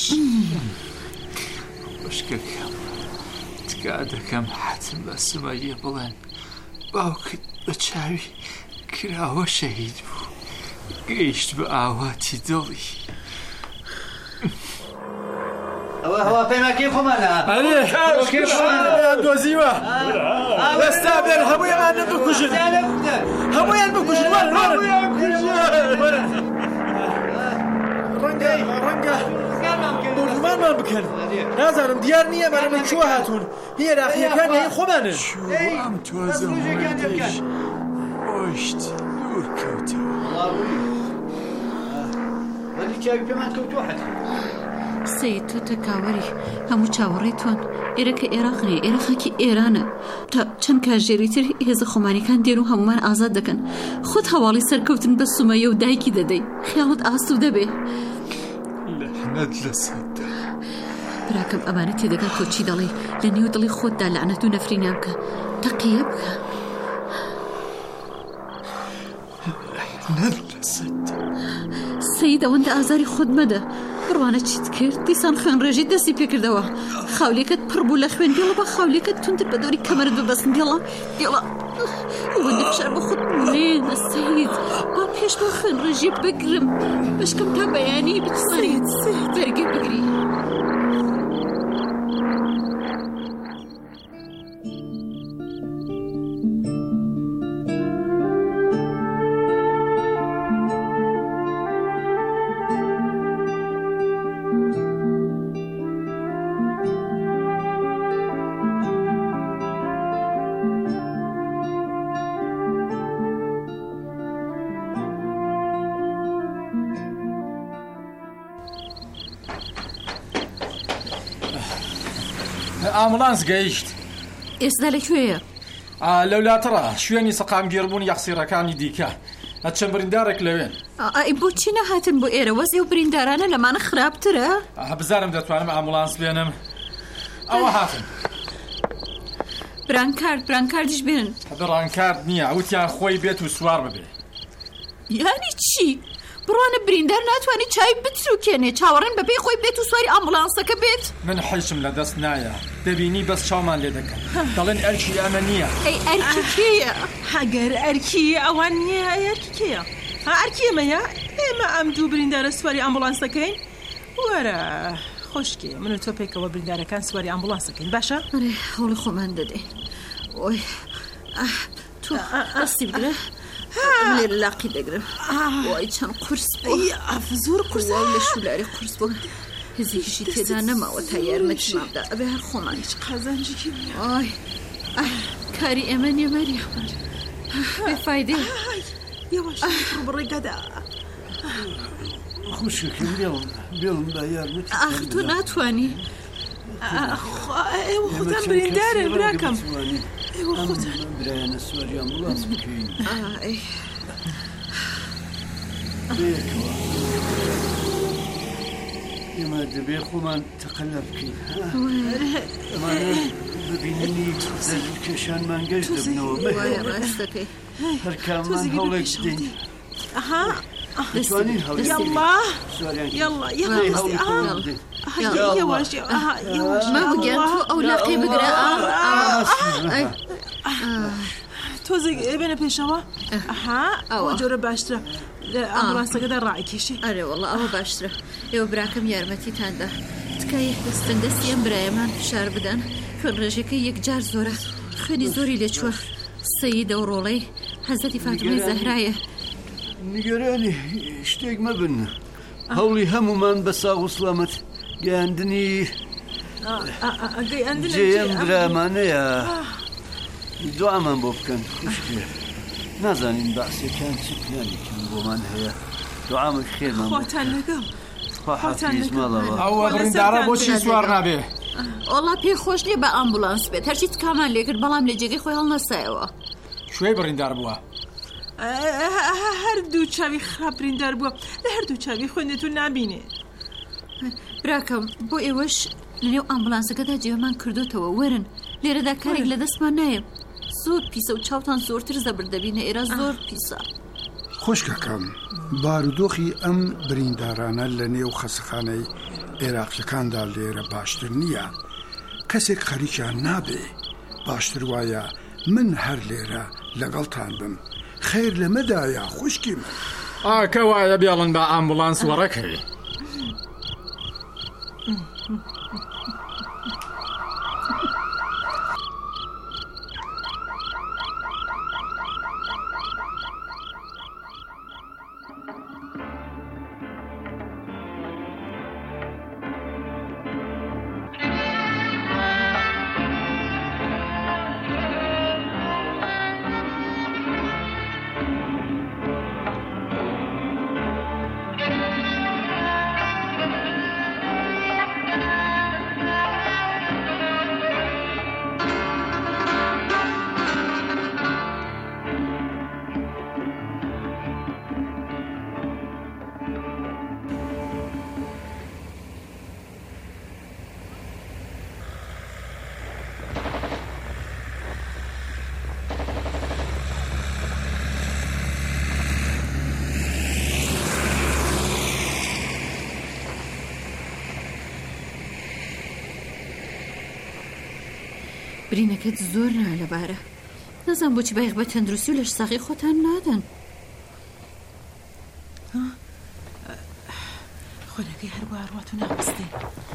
خوشکەکەم تکا دەکەم حەتم بە سومەیە بڵێن باوکت بە چاوی کراوە شەهید بوو گەیشت بە ئاواتی دڵی. ئەوە هەوا پەیماکەی خۆمانە. ئەرێ دۆزیوە بەستا بێن هەموویان بکوژن هەموویان بکوژن ڕەنگە ڕەنگە بۆژمانمان بکەن نازانم دیار نییە مانە چوە هاتوون هێراقیەکان هەیە خۆمانن. ئەم تۆزە مردەش ئۆشت دوور کەوتەوە. وەلی چاوی پێمان کەوتووە حەتما. سەید تۆ تەکاوەری هەموو چاوەڕێتوان ئێرە کە ئێراق نیە ئێرە خاکی ئێرانە تا چەند کاژێریتر هێزە خۆمانیەکان دێن و هەمومان ئازاد دەکەن. خۆت هەواڵی سەرکەوتن بە سومەیە و دایکی دەدەی خیاڵت ئاسوو دەبێ. لەعنەت لەسەردا. براکەم ئەمانە تێدەگات تۆ چی دەڵێ لە نێو دڵی خۆتدا لەعنەت و نەفرینیان بکە تەقیە بکە. لەعنەت لەسەردا. سەید ئەوەندە ئازاری خۆت مەدە بڕوانە چیت کرد دیسان خوێن ڕێژی دەستی پێکردەوە خاولێکت پڕ بوو لە خوێن دێڵە بە خاولێکت تونتر بە دۆری کەمەرت ببەستن دێڵە دێڵە ئەوەندە فشار بە خۆت نێنە سەید با پێش بۆ خوێن ڕێژی بگرم بشکەم تا بەیانی بتوانیت بەرگێ بگری. ئامبولانس گەیشت. ئێستا لەکوێیە؟ لەولاتەڕە شوێنی سەقامگیربوون یەخسیڕەکانی دیکە چەند بریندارێک لەوێن. بۆچی نەهاتن بۆ ئێرە وەزێ و بریندارانە لەمانە خراپترە؟ بزارم دەتوانم ئامبولانس بێنم. ئەوە هاتن. برانکارد برانکاردیش بێنن. برانکارد نییە ئەوتیان خۆی بێت و سوار ببێ. یانی چی؟ بڕوانە بریندار ناتوانێت چای بتروکێنێ چاوەڕێن بەپێی خۆی بێت و سواری ئامبولانسەکە بێت. من حیشم لە دەست نایە دەبینی بەس چاومان لێ دەکەن دەڵێن ئەرکی ئەمە نییە. ئەی ئەرکی کێیە؟ هەگەر ئەرکی ئەوان نییە ئەرکی کێیە؟ ها ئەرکی ئێمەیە ئێمە ئەم دوو بریندارە سواری ئامبولانسەکەین. وەرە خۆشکێ من و تۆ پێکەوە بریندارەکان سواری ئامبولانسەکەین باشە؟ ئەرێ هەوڵی خۆمان دەدەین. ئۆی تۆ ئەستی بگرە لێ لاقی دەگرم. وای چەند قورس بوو زۆر قورس لە شولاری قورس بوو هزیشی تێدا نەماوە تا یارمەتیمامدا ئەبێ هەر خۆمان هیچ قازانجێکی ئای کاری ئێمە نیە مەریەم بێفایدێ یەوەش بڕێگەدا خوشکەکەم بێڵم بێڵم با یارمەتی ئاخ تۆ ناتوانی ئێوە خۆتان بریندارن براکەم ئێوە خۆتان برایانە سواری ئەمبولانس بکەین ئای بێکەوە ئێمە دەبێ خۆمان تەقەلە بکەین ئەمانە ببیننی زەرکێشانمان گەشت دەبنەوە ڕاستەکەی هەر کاممان هەوڵێک بدەین ئەها دەتوانین هەوڵێک یەڵڵا سواریان یەڵڵا هەوڵی یەڵڵا یەواش یەواش ما بگەن تۆ ئەو لاقەی بگرە تۆزێک بێنە پێشەوە ئەها ئەوە جۆرە باشترە ئەمبولانسەکەدا ڕائکێشی ئەرێ وەڵڵا ئەوە باشترە ئێوە براکەم یارمەتیتاندا تکای دەستن دەستی ئەم برایەمان فشار بدەن خوێن ڕێژەکەی یەکجار زۆرە خوێنی زۆری لێ چووە سەیدە و ڕۆڵەی حەزەتی فاتمەی زەهرایە نیگەرانی شتێک مەبن هەوڵی هەمومان بە ساغ و سڵامەت گەیاندنی جێم برامانەیە دوعامان بۆ بکەن خوشکێ نازانین بەعسیەکان چ پلانێکیان بۆمان هەیە دوعامەش خێرمان خواتان لەگەڵ خواحافیز ماڵەوە ئەوە بڕیندارە بۆچی سوار نابێ وەڵا پێ خۆش نییە بە ئامبولانس بێت هەرچی تکامان لێکرد بەڵام لە جێگەی خۆی هەڵنەسایەوە شوێ بڕیندار بووە هەردوو چاوی خراپ بریندار بووە لە هەردوو چاوی خوێندێت و نابینێ براکەم بۆ ئێوەش لەنێو ئامبولانسەکەدا جێمان کردوتەوە وەرن لێرەدا کارێک لە دەستمان نایە زۆر پیسە و چاوتان زۆرتر زەبر دەبینە ئێرە زۆر پیسە خۆشکەکەم بارودۆخی ئەم بریندارانە لە نێو خەسەخانەی عێراقیەکاندا لێرە باشتر نییە کەسێک خەریکیان نابێ باشتر وایە من هەر لێرە لەگەڵتان بم خێر لەمەدایە خوشکی من ئاکە وایە بێڵن بە ئامبولانس وەڕەکەوێ برینەکەت زۆر نا لەبارە نەزان بۆچی بایەق بە تەندروستی و لەش ساقی خۆتان نادەن خۆنەکەی هەروە ڕوات و ناوەستێ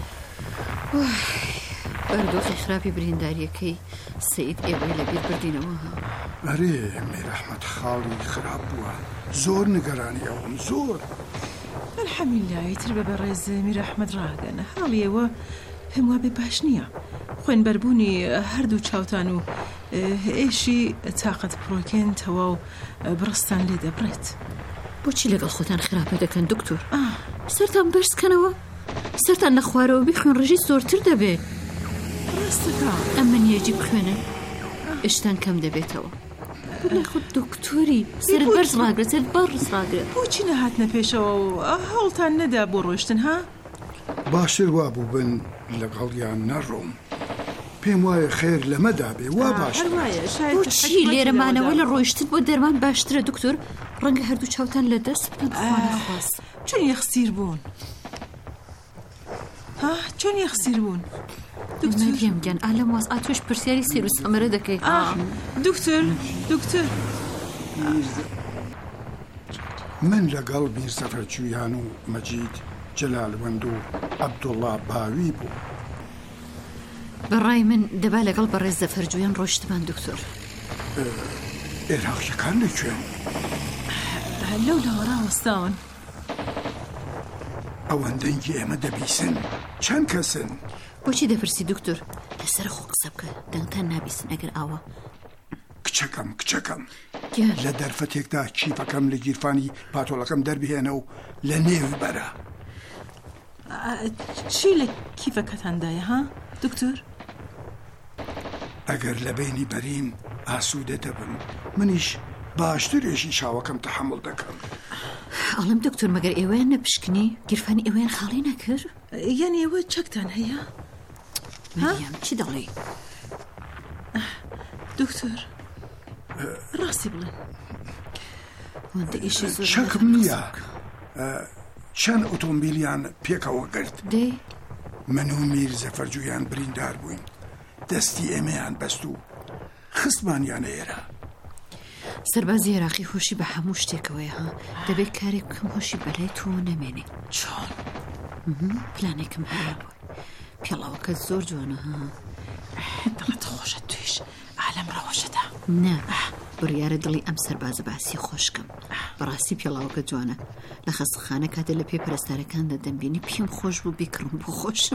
بەردۆخی خراپی برینداریەکەی سەید ئێوەی لەبیر بردینەوە ئەرێ میرەحمەد خاڵی خراپ بووە زۆر نیگەرانی ئەوم زۆر ئەلحەمدولیللا تر بە بەڕێز میرەحمەد ڕاگەنە حاڵی ئێوە پێم وا بێ باش نییە خوێنبەربوونی هەردوو چاوتان و ئێشی تاقەت پڕۆکێن تەوا و بڕستان لێ دەبڕێت بۆچی لەگەڵ خۆتان خراپە دەکەن دکتۆر سەرتان بەرزکەنەوە سەرتان لە خوارەوە بیخوێن ڕژی زۆرتر دەبێت ڕاستەکە ئەمە نیەجی بخوێنن ئشتان کەم دەبێتەوە بڵێ خۆ دکتۆری سەرت بەرز ڕاگرێت سەرت بەڕز ڕاگرێت بۆچی نەهاتنە پێشەوە و هەوڵتان نەدا بۆ ڕۆشتن ها باشتر وا بوو بن لەگەڵیان نەڕۆم پێم وایە خێر لەمەدا بێ وا باشتر بۆچی لێرەمانەوە لە ڕۆیشتن بۆ دەرمان باشترە دکتۆر ڕەنگە هەردوو چاوتان لە دەست بن خواست چۆن یەخسیر بوون ها چۆن یەخسیر بوون دکتۆر پێمگەن ئالەم واز ئاتۆش پرسیاری سیر و سەمەرە دەکەیت دکتۆر دکتۆر من لەگەڵ بیر سەفەرجویان و مەجید جەلالوەند و عەبدوڵڵا باوی بوو بەڕای من دەبا لەگەڵ بەڕێز زەفەرجویان ڕۆشتمان دکتۆر عێراقیەکان لەکوێن لەو لەوەڕاوەستاون ئەوەندەنگی ئێمە دەبیسن چەند کەسن بۆچی دەپرسی دکتۆر لەسەر خۆ قسە بکە دەنگتان نابیسن ئەگەر ئاوە کچەکەم کچەکەم لە دەرفەتێکدا کیفەکەم لە گیرفانی پاتۆڵەکەم دەربهێنە و لە نێوی بەرە چی لە کیفەکەتاندایە ها دکتۆر ئەگەر لە بینی بەرین ئاسوودە دەبم منیش باشترێژی چاوەکەم تەحمڵ دەکەم. ئەڵم دکتۆر مەگەر ئێوەیان نەپشکنی گیرفانی ئێوەیان خاڵی نەکرد؟ یعنی ئێوە چەکتان هەیە؟ مەریەم چی دەڵێ؟ دکتۆر ڕاستی بڵێن وەندە ئیشی زۆر شەکم نییە چەند ئۆتۆمبیلیان پێکەوە گرت دێ من و میر زەفەرجویان بریندار بووین دەستی ئێمەیان بەست و خستمانیان ئێرە. سەربازی عێراقی هۆشی بە هەموو شتێکەوەی ها دەبێت کارێک بکەم هۆشی بەلای تۆ نەمێنێ. چۆن؟ پلانێکم هەیە بووە پێڵاوەکە زۆر جوانە ها دڵت خۆشە توێش ئالەم ڕەوەشەدا نا بڕیارە دڵی ئەم سەربازە باسی خۆشکەم بەڕاستی پێڵاوەکە جوانە لە خەستەخانە کاتێ لە پێ پەرستارەکاندا دەمبینی پێم خۆش بوو بیکڕم بۆ خۆشم.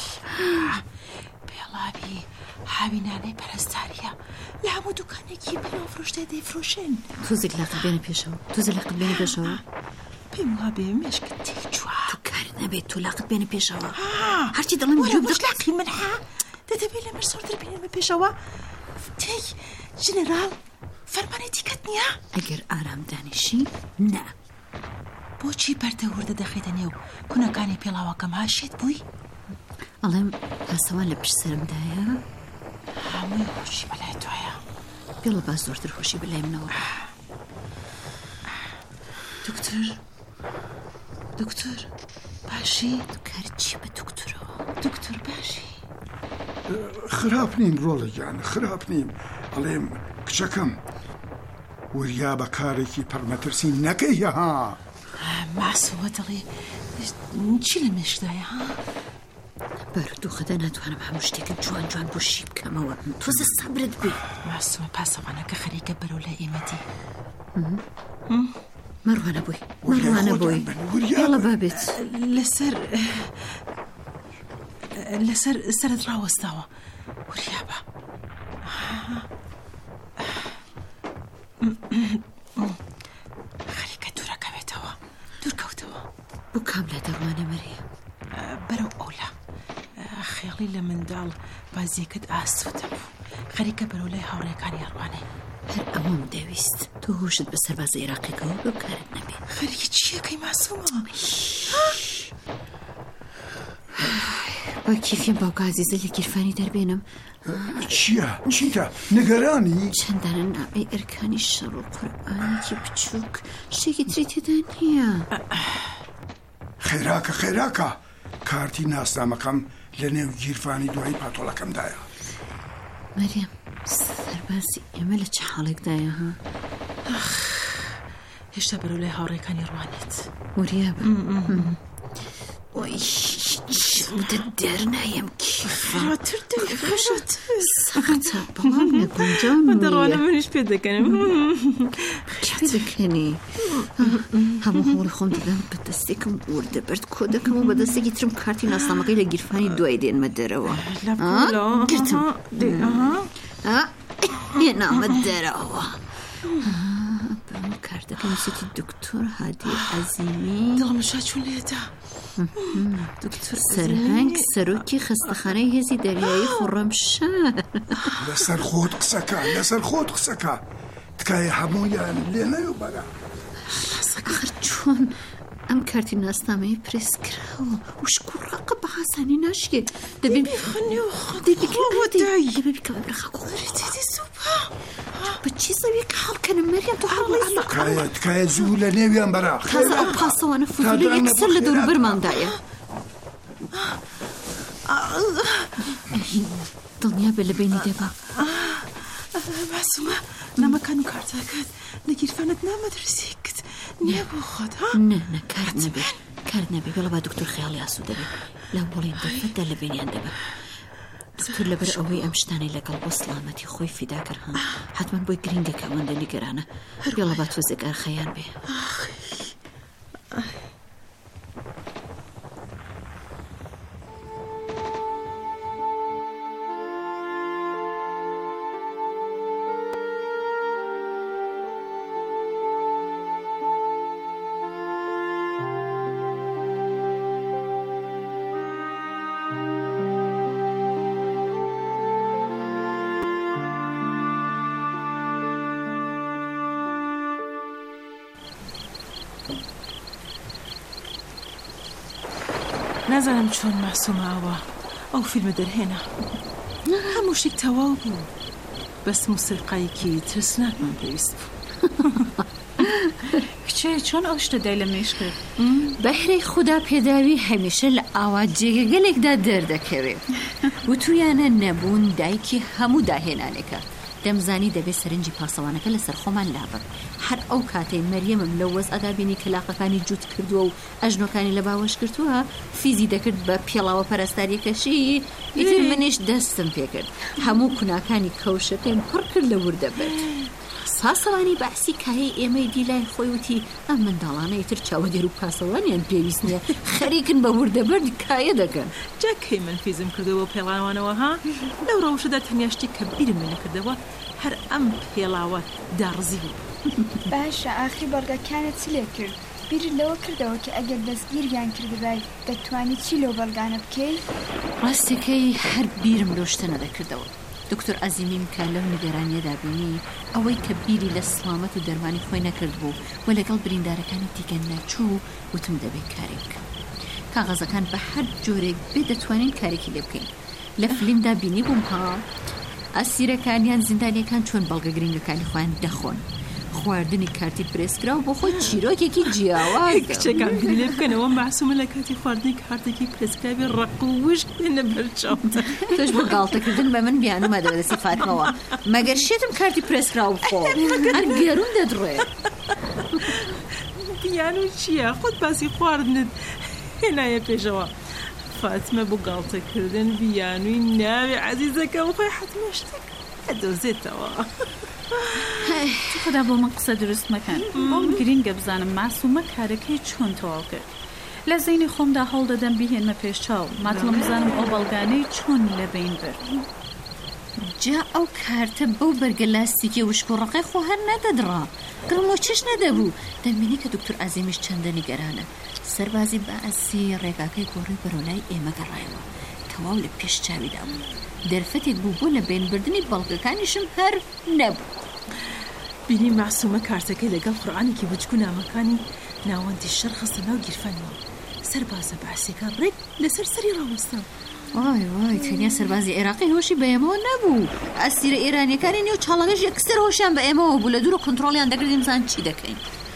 پێڵاوی هاوینانەی پەرستاریە لە هەموو دوکانێکی پێڵاوفرۆشتە دەیفرۆشن. تۆزێک لاقت بێنە پێشەوە تۆزە لاقت بێنە پێشەوە پێم وا بێ مێشکت تێک چوە تو کارت نەبێت تۆ لاقت بێنە پێشەوە هەرچی دڵم لاقی من ها دەتەبێت لەمەش زۆرتر بێنمە پێشەوە. تێی ژنەرال فەرمانێتی کەت نییە؟ ئەگەر ئارام دانیشی نا بۆچی بەردە وردە دەخێتە نێو کونەکانی پێڵاوەکەم هاشێت بووی؟ ئەڵێم پاسەوان لە پشت سەرمدایە هەمووی هۆشی بەلای تۆیە. پێڵە با زۆرتر هۆشی بەلای منەوە. دکتۆر دکتۆر باشی؟ کارت چی بە دکتۆرەوە؟ دکتۆر باشی؟ خراپ نیم ڕۆڵەگیان خراپ نیم ئەڵێم کچەکەم وریا بە کارێکی پەرمەترسی نەکەی ها ماسووە دڵێ چی لە مێشدایە ها؟ بارودۆخەدا ناتوانم هەموو شتێکم جوان جوان بۆ شی بکەمەوە تۆزە سەبرت بێ. ماسووە پاسەوانەکە خەریکە بەرەو لە ئێمەتی مەڕوانە بووی مەڕوانە بووی هێڵە بابێت لەسەر لەسەر سەرت ڕاوەستاوە وریا بە خەریکە دوورەکەوێتەوە دوورکەوتەوە. بۆ کام لە دەڕوانە مەریە؟ بەرەو ئەولا خێڵی لە منداڵ بازیەکەت ئاسوودە بوو خەریکە بەرەو لای هاوڕێکانی ئەڕوانێ. هەر ئەوەم دەویست تۆ هۆشت بە سەربازە عێراقیەکەوە بۆ کارت نەبێ. خەریکی چیەکەی ماسوومە؟ با کیفیم باوکە عزیزە لە گیرفانی دەربێنم. چییە؟ چیتە؟ نگەرانی؟ چەندانە ناوەی ئەرکانی شەڕ و قورئانێکی بچووک شتێکی تری تێدا نییە. خێراکە خێراکە کارتی ناسنامەکەم لە نێو گیرفانی دوایی پاتۆڵەکەمدایە. مەریەم سەربازی ئێمە لە چه حاڵێکدایە ها؟ هێشتا بەرەو لای هاوڕێکانی ڕوانێت. وریا بە وای شمدە دەرنایم کیفاتر دەوی خۆشت سەختە بەڵام نەگونجاو نییە. دەڕوانە منیش پێ دەکەنم چی دەکەنی؟ هەموو هەوڵی خۆم دەدەم بە دەستێکم وردەبرد کۆ دەکەم و بە دەستێکی ترم کارتی ناسنامەکەی لە گیرفانی دوای دێنمە دەرەوە. گرتم هێنامە دەرەوە. بەم کارتەکە نووسێتی دکتۆر هادی عەزیمی. دڵمەشا چوون لێدا. دکتۆر سەرهەنگ سەرۆکی خەستەخانەی هێزی دەریایی خۆڕەمشار. لەسەر خۆت قسەکە لەسەر خۆت قسەکە تکایە هەموویان لێ نەیو بەرە. ئاخر چۆن ئەم کارتی ناسنامەیە پرێس کراوە وشک و ڕقە بە ئاسانی ناشێت دەبێت بیکەوە بەرەخاکۆڕێتی سوپا بە چی زەویەکە هەڵکەنم مەریەم تۆ تکایە تکایە زوو لە نێویان بەرە. تازە ئەو پاسەوانە فوتولی یەکسەر لە دەوروبەرماندایە. دڵنیا بە لە بینی دەبا. ماسوومە نامەکان و کارتەکەت لە گیرفانت نامەدرسیکت نییە بۆ خۆت ها؟ نە نە کارت نەبێ کارت نەبێ بێڵە با دکتۆر خەیاڵی ئاسوو دەبێت لەو بڵین دەفەتدا لە بینیان دەبە. دکتۆر لەبەر ئەوەی ئەم شتانەی لەگەڵ بۆ سڵامەتی خۆی فیدا کرد هەن حتمما بۆی گرنگێکە ئەوەندە نیگەرانە بێڵە با تۆزێک ئارخەیان بێ. نازانم چۆن ماسووماوە ئەو فیلمە دەرهێنا هەموو شتێک تەواو بوو بەس موسیقایەکی ترسناکمان پێویست بوو. کچێ چۆن ئەو شتە دای لە مێش کرد؟ بەهرەی خوددا پێداوی هەمیشە لە ئاوا جێگەگەلێکدا دەردەکەوێت و تویانە نەبوون دایکی هەموو داهێنانێکە. دەمزانی دەبێت سەرنجی پاسەوانەکە لەسەر خۆمان لابن. هەر ئەو کاتەی مەریەمم لە وەزعەدا بینی کلاقەکانی جووت کردووە و ئەژنۆکانی لە باوەش کردووە فیزی دەکرد بە پێڵاوە پەرستاریەکەشی ئیتر منیش دەستم پێکرد هەموو کوناکانی کەوشەکەیم پڕ کرد لە وردەبێت. پاسەوانی بەعسی کایەی ئێمەی دیلای خۆی وتی ئەم منداڵانەی تر چاوەدێر و پاسەوانیان پێویست نییە خەریکن بە وردەبەر کایە دەکەن. جاکەی من فیزم کردەوە پێڵاوانەوە ها لەو ڕەوشەدا تەنیاشتی کە بیرم لێ نەکردەوە هەر ئەم پێڵاوە داڕزی بوو. باشە ئاخری بەڵگەکانت چ لێ کرد؟ بیر لەوە کردەوە کە ئەگەر دەستگیریان کردبای دەتوانی چی لەو بەڵگانە بکەی؟ ڕاستەکەی هەر بیرم لەو شتە نەدەکردەوە. دکتۆر عەزیمیم کە لەو نیگەرانیەدا بینی ئەوەی کە بیری لە سڵامەت و دەرمانی خۆی نەکرد بوو و لەگەڵ بریندارەکانی دیگە نەچوو وتم دەبێت کارێک بکەم. کاغەزەکان بە هەر جۆرێک بێ دەتوانین کارێکی لێ بکەین. لە فیلمدا بینی بووم ها ئەسیرەکانیان زیندانیەکان چۆن بەڵگە گرنگەکانی خۆیان دەخۆن. خواردنی کارتی پرێسکرا و بۆ خۆی چیرۆکێکی جیاواز کچەکان بیری لێ بکەنەوە ماسوومە لە کاتی خواردنی کارتێکی پرێسکراوی ڕق و وشک بێنە بەرچاوتە. تۆش بۆ گاڵتەکردن بە من بیانومە دەبەدەستی فاتمەوە مەگەر شێتم کارتی پرێسکرا و خۆ هەر گێروم دەدڕێت. بیانوو چییە؟ خۆت باسی خواردنت هێنایە پێشەوە. فاتمە بۆ گاڵتەکردن بیانووی ناوی عەزیزەکە و خۆی حتمە شتێک ئەدۆزێتەوە. خدا بۆ من قسە دروست مەکەن بۆم گرینگە بزانم ماسوومە کارەکەی چۆن تەواو کرد. لە زەینی خۆمدا هەوڵ دەدەم بیهێنمە پێش چاو ماتڵم بزانم ئەو بەڵگانەی چۆن لەبین برد. جا ئەو کارتە بەو بەرگە لاستیکی وشک و ڕقەی خۆ هەر نەدەدڕا گڕم و چش نەدەبوو. دەمبینی کە دکتۆر عەزیمیش چەندە نیگەرانە. سەربازی بەعسی ڕێگاکەی گۆڕی بەرەولای ئێمە گەڕایەوە تەواو لە پێش چاویدا بوو. دەرفەتێک بوو بۆ لە بینبردنی بەڵگەکانیشم هەر نەبوو. بینی ماسوومە کارتەکەی لەگەڵ قورئانێکی بچکو نامەکانی ناوەندی شەر خستە ناو گیرفانەوە. سەربازە بەعسیەکە ڕێک لەسەر سەری ڕاوەستە. وای وای تەنیا سەربازی عێراقی هۆشی بە ئێمەوە نەبوو. ئەسیرە ئێرانیەکانی نێو چاڵەکەش یەکسەر هۆشیان بە ئێمەوە بوو. لە دوورە کۆنتڕۆڵیان دەکردین بزان چی دەکەین.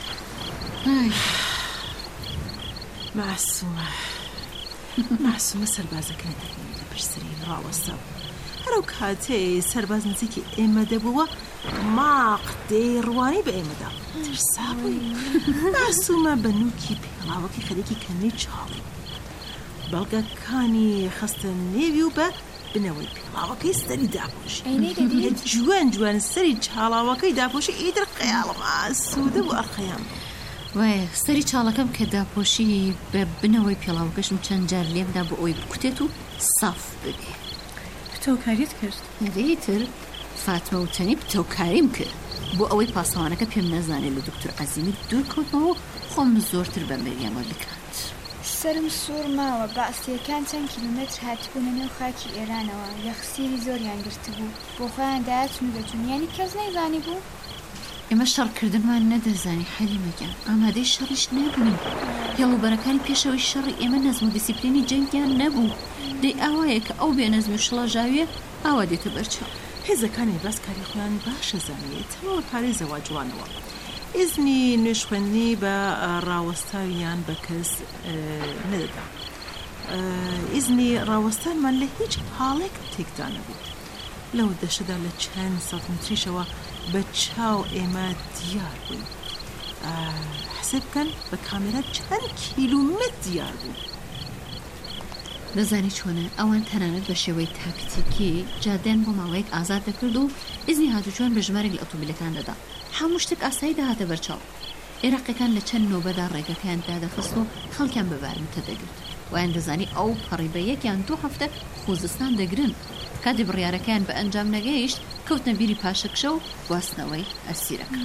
ماسوومە ماسوومە سەربازەکە دەکەین لە پشسەری ڕاوەستە. هەرو کاتەی سەرباز نزیکی ئێمە دەبووە ماق دەیڕوانی بە ئێمەدا ترسا بووی. ماسوومە بە نوکی پێڵاوەکەی خەریکی کەمەی چاڵی بەڵگەکانی خستە نێوی و بە بنەوەی پێڵاوەکەی سەری داپۆشی. جوان جوان سەری چاڵاوەکەی داپۆشی ئیتر خەیاڵم ئاسوودە و ئەرخەیان بوو. وای سەری چاڵەکەم کە داپۆشی بە بنەوەی پێڵاوەکەشم چەند جار لێمدا بۆ ئەوی بکوتێت و ساف ببێ. پتۆکاریت کرد؟ دەیتر فاتمە وتەنی پتۆکاریم کرد بۆ ئەوەی پاسەوانەکە پێم نەزانێت لە دکتۆر عەزیمی دوور کەوتەوە و خۆم زۆرتر بە مەریەمە بکات. سرم سوور ماوە بەعسیەکان چەند کیلومتر هاتبوونە نێو خاکی ئێرانەوە یەخسیری زۆریان گرت بوو بۆ خۆیان داهاتون دەچون یانی کەس نەیزانی بوو. ئێمە شەڕکردنمان نەدەزانی حەلیمەگیان ئامادەی شەڕیش نەبووین. هێڵوبەرەکانی پێشەوەی شەڕی ئێمە نەزم و دیسیپلینی جەنگیان نەبوو. دەی ئاوایە کە ئەو بێنەزمی و شڵەژاویە ئاوا دێتە بەرچاو. هێزەکانی باسکاری خۆیان باشە زانێتەوە پارەی زەواجوانەوە. ئیزنی نوێش خوێندنی بە ڕاوەستاویان بە کەس نەدەدا. ئیزنی ڕاوەستانمان لە هیچ حاڵێک تێکدا نەبوو. لەو دەشەدا لە چەند سەد متریشەوە بە چاو ئێمە دیار بووین. حسێ بکەن بە کامێرە چەند کیلومتر دیار بوو. دەزانی چۆنە ئەوان تەنانەت بە شێوەی تاکتیکی جادیان بۆ ماوەیەک ئازاد دەکرد و ئیزنی هاتوچۆن بە ژمارێک لە ئۆتۆمبیلەکان دەدا. هەموو شتێک ئاسایی داهاتە بەرچاو. عێراقیەکان لە چەند نۆبەدا ڕێگەکەیان دادەخست و خەڵکیان بەبارمتە دەگرت. وایان دەزانی ئەو پەڕی بە یەکیان دوو هەفتە خوزستان دەگرن. کاتی بڕیارەکەیان بە ئەنجام نەگەیشت کەوتنە بیری پاشەکشە و گواستنەوەی ئەسیرەکە.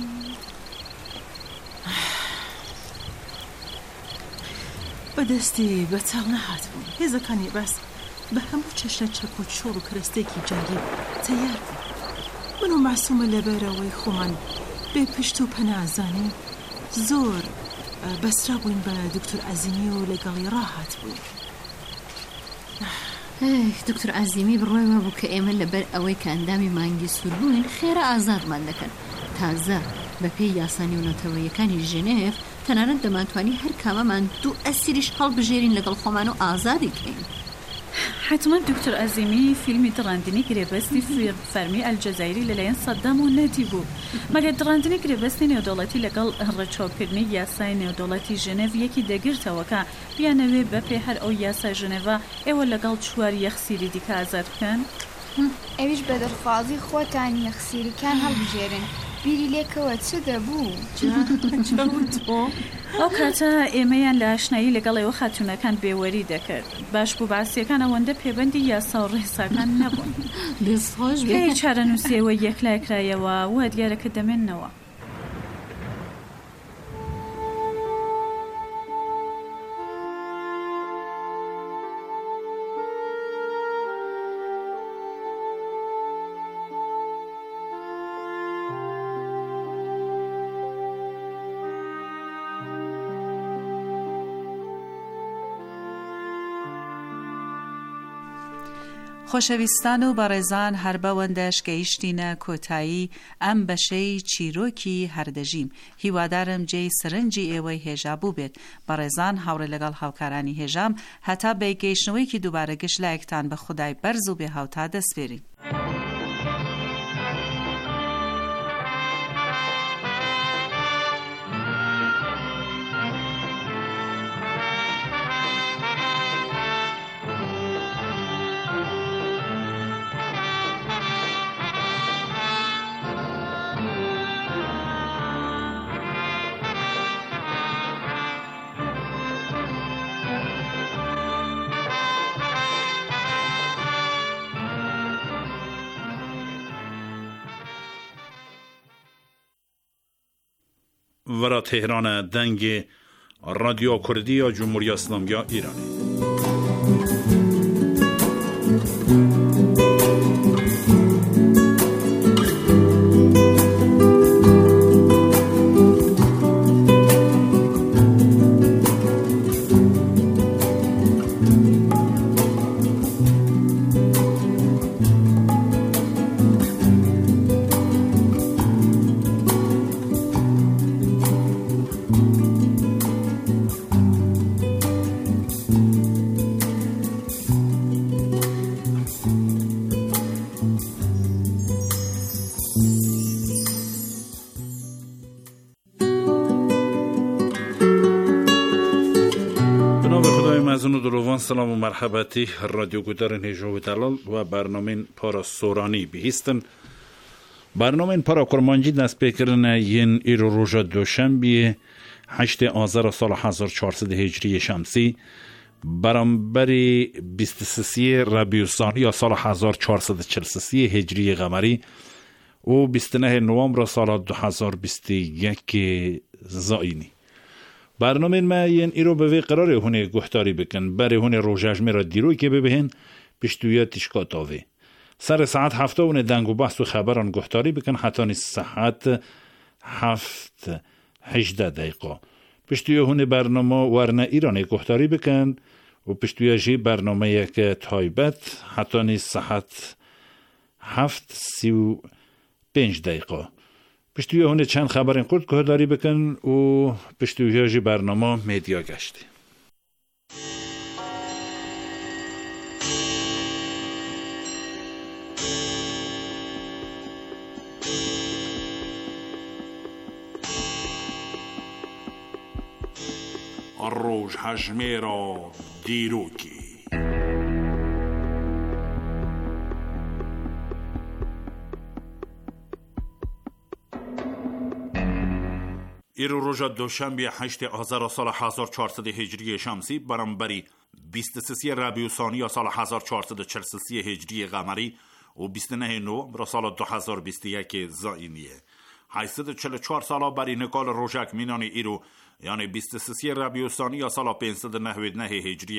بەدەستی بەچاو نەهات بوون. هێزەکانی باس بە هەموو چەشە چەک و چۆڵ و کەرەستێکی جەنگی تەیار بوو. من و ماسوومە لەبەرەوەی خۆمان بێ پشت و پەنازانین زۆر بەسرا بووین بە دکتۆر عەزیمی و لەگەڵی ڕاهات بووین. دکتۆر عەزیمی بڕۆیەوە بوو کە ئێمە لەبەر ئەوەی کە ئەندامی مانگی سوور بووین خێرا ئازادمان دەکەن. تازە بە پێی یاسانی و نەتەوەیەکانی ژنێف تەنانەت دەمانتوانی هەر کامەمان دوو ئەسیریش هەڵبژێرین لەگەڵ خۆمان و ئازادی بکەین. حتما دکتۆر عەزیمی فیلمی دڕاندنی گرێبەستی فەرمی ئەلجەزایری لەلایەن سەددام و نەتی بوو. مەگەر دڕاندنی گرێبەستی نێودەوڵەتی لەگەڵ ڕێچاوکردنی یاسای نێودەوڵەتی ژنێڤ یەکی دەگرتەوەکە بیانەوێ بەپێ هەر ئەو یاسای ژنێڤە ئێوە لەگەڵ چوار یەخسیری دیکە ئازاد بکەن؟ ئەویش بە دەرخوازی خۆتان یەخسیریکان هەڵبژێرن. بیری لێکەوە چ دەبوو؟ ئەو کاتە ئێمەیان لە ئاشنایی لەگەڵەوە خاتونەکان بێوەری دەکرد. باش بوو باسیەکان ئەوەندە پێبەندی یاسا و ڕێساکان نەبوون. دەستخۆش کەی چارەنووسیەوە یەکلایکرایەوە وە دیارەکە دەمێننەوە. خۆشەویستان و بەڕێزان هەر بەوەندەش گەیشتینە کۆتایی ئەم بەشەی چیرۆکی هەردەژیم. هیوادارم جێی سرنجی ئێوەی هێژا بوو بێت. بەڕێزان هاوڕێ لەگەڵ هاوکارانی هێژام هەتا بەیگەیشتنەوەیکی دووبارە گشت لایەکتان بە خودای بەرز و بێ هاوتا دەسپێرین. ورا تهران دنگ رادیو کردی یا جمهوری اسلامی ایرانی. سلام و مرحبتی رادیو گودرن هجو و دلال و برنامه پارا سورانی بیستن. برنامه پارا کرمانجی دست بکرن ین ایرو روژا دوشنبی هشت آذر سال هزار و چهارصد هجری شمسی برانبری بیست و سه ربیع الثانی یا سال هزار و چهارصد و چهل و سه هجری قمری و بیست و نه نوامبر سال دو هزار و بیست و یک زاینی. برنامه ما ین ایرو به وی قراره هونه گفتاری بکن بره هونه روژاجمه را دیروی که ببهن پشتویت تشکات آوه سر ساعت هفته هونه دنگ و بحث و خبران گفتاری بکن حتی نیست ساعت هفت هجده دقیقه پشتوی هونه برنامه ورنه ایران گفتاری بکن و پشتوی جی برنامه یک تایبت حتی نیست ساعت هفت سی و پنج دقیقه پشتوی هونه چند خبرین قرد گهداری بکن و پشتوی هاجی برنامه میدیا گشتی. روژ هجمه را دیروکی ایرو روژا دوشنبه هشت آذر سال هزار و چهارصد هجری شمسی برانبری بیست و سه ربیع الثانی سال هزار و چهارصد و چهل و سه هجری قمری و بیست و نه نوامبر سال دو هزار و بیست و یک زاینیه. هشتصد و چهل و چهار سال بر نکال روژک مینان ایرو یعنی بیست و سه ربیع الثانی سال پانصد و نود و نه هجری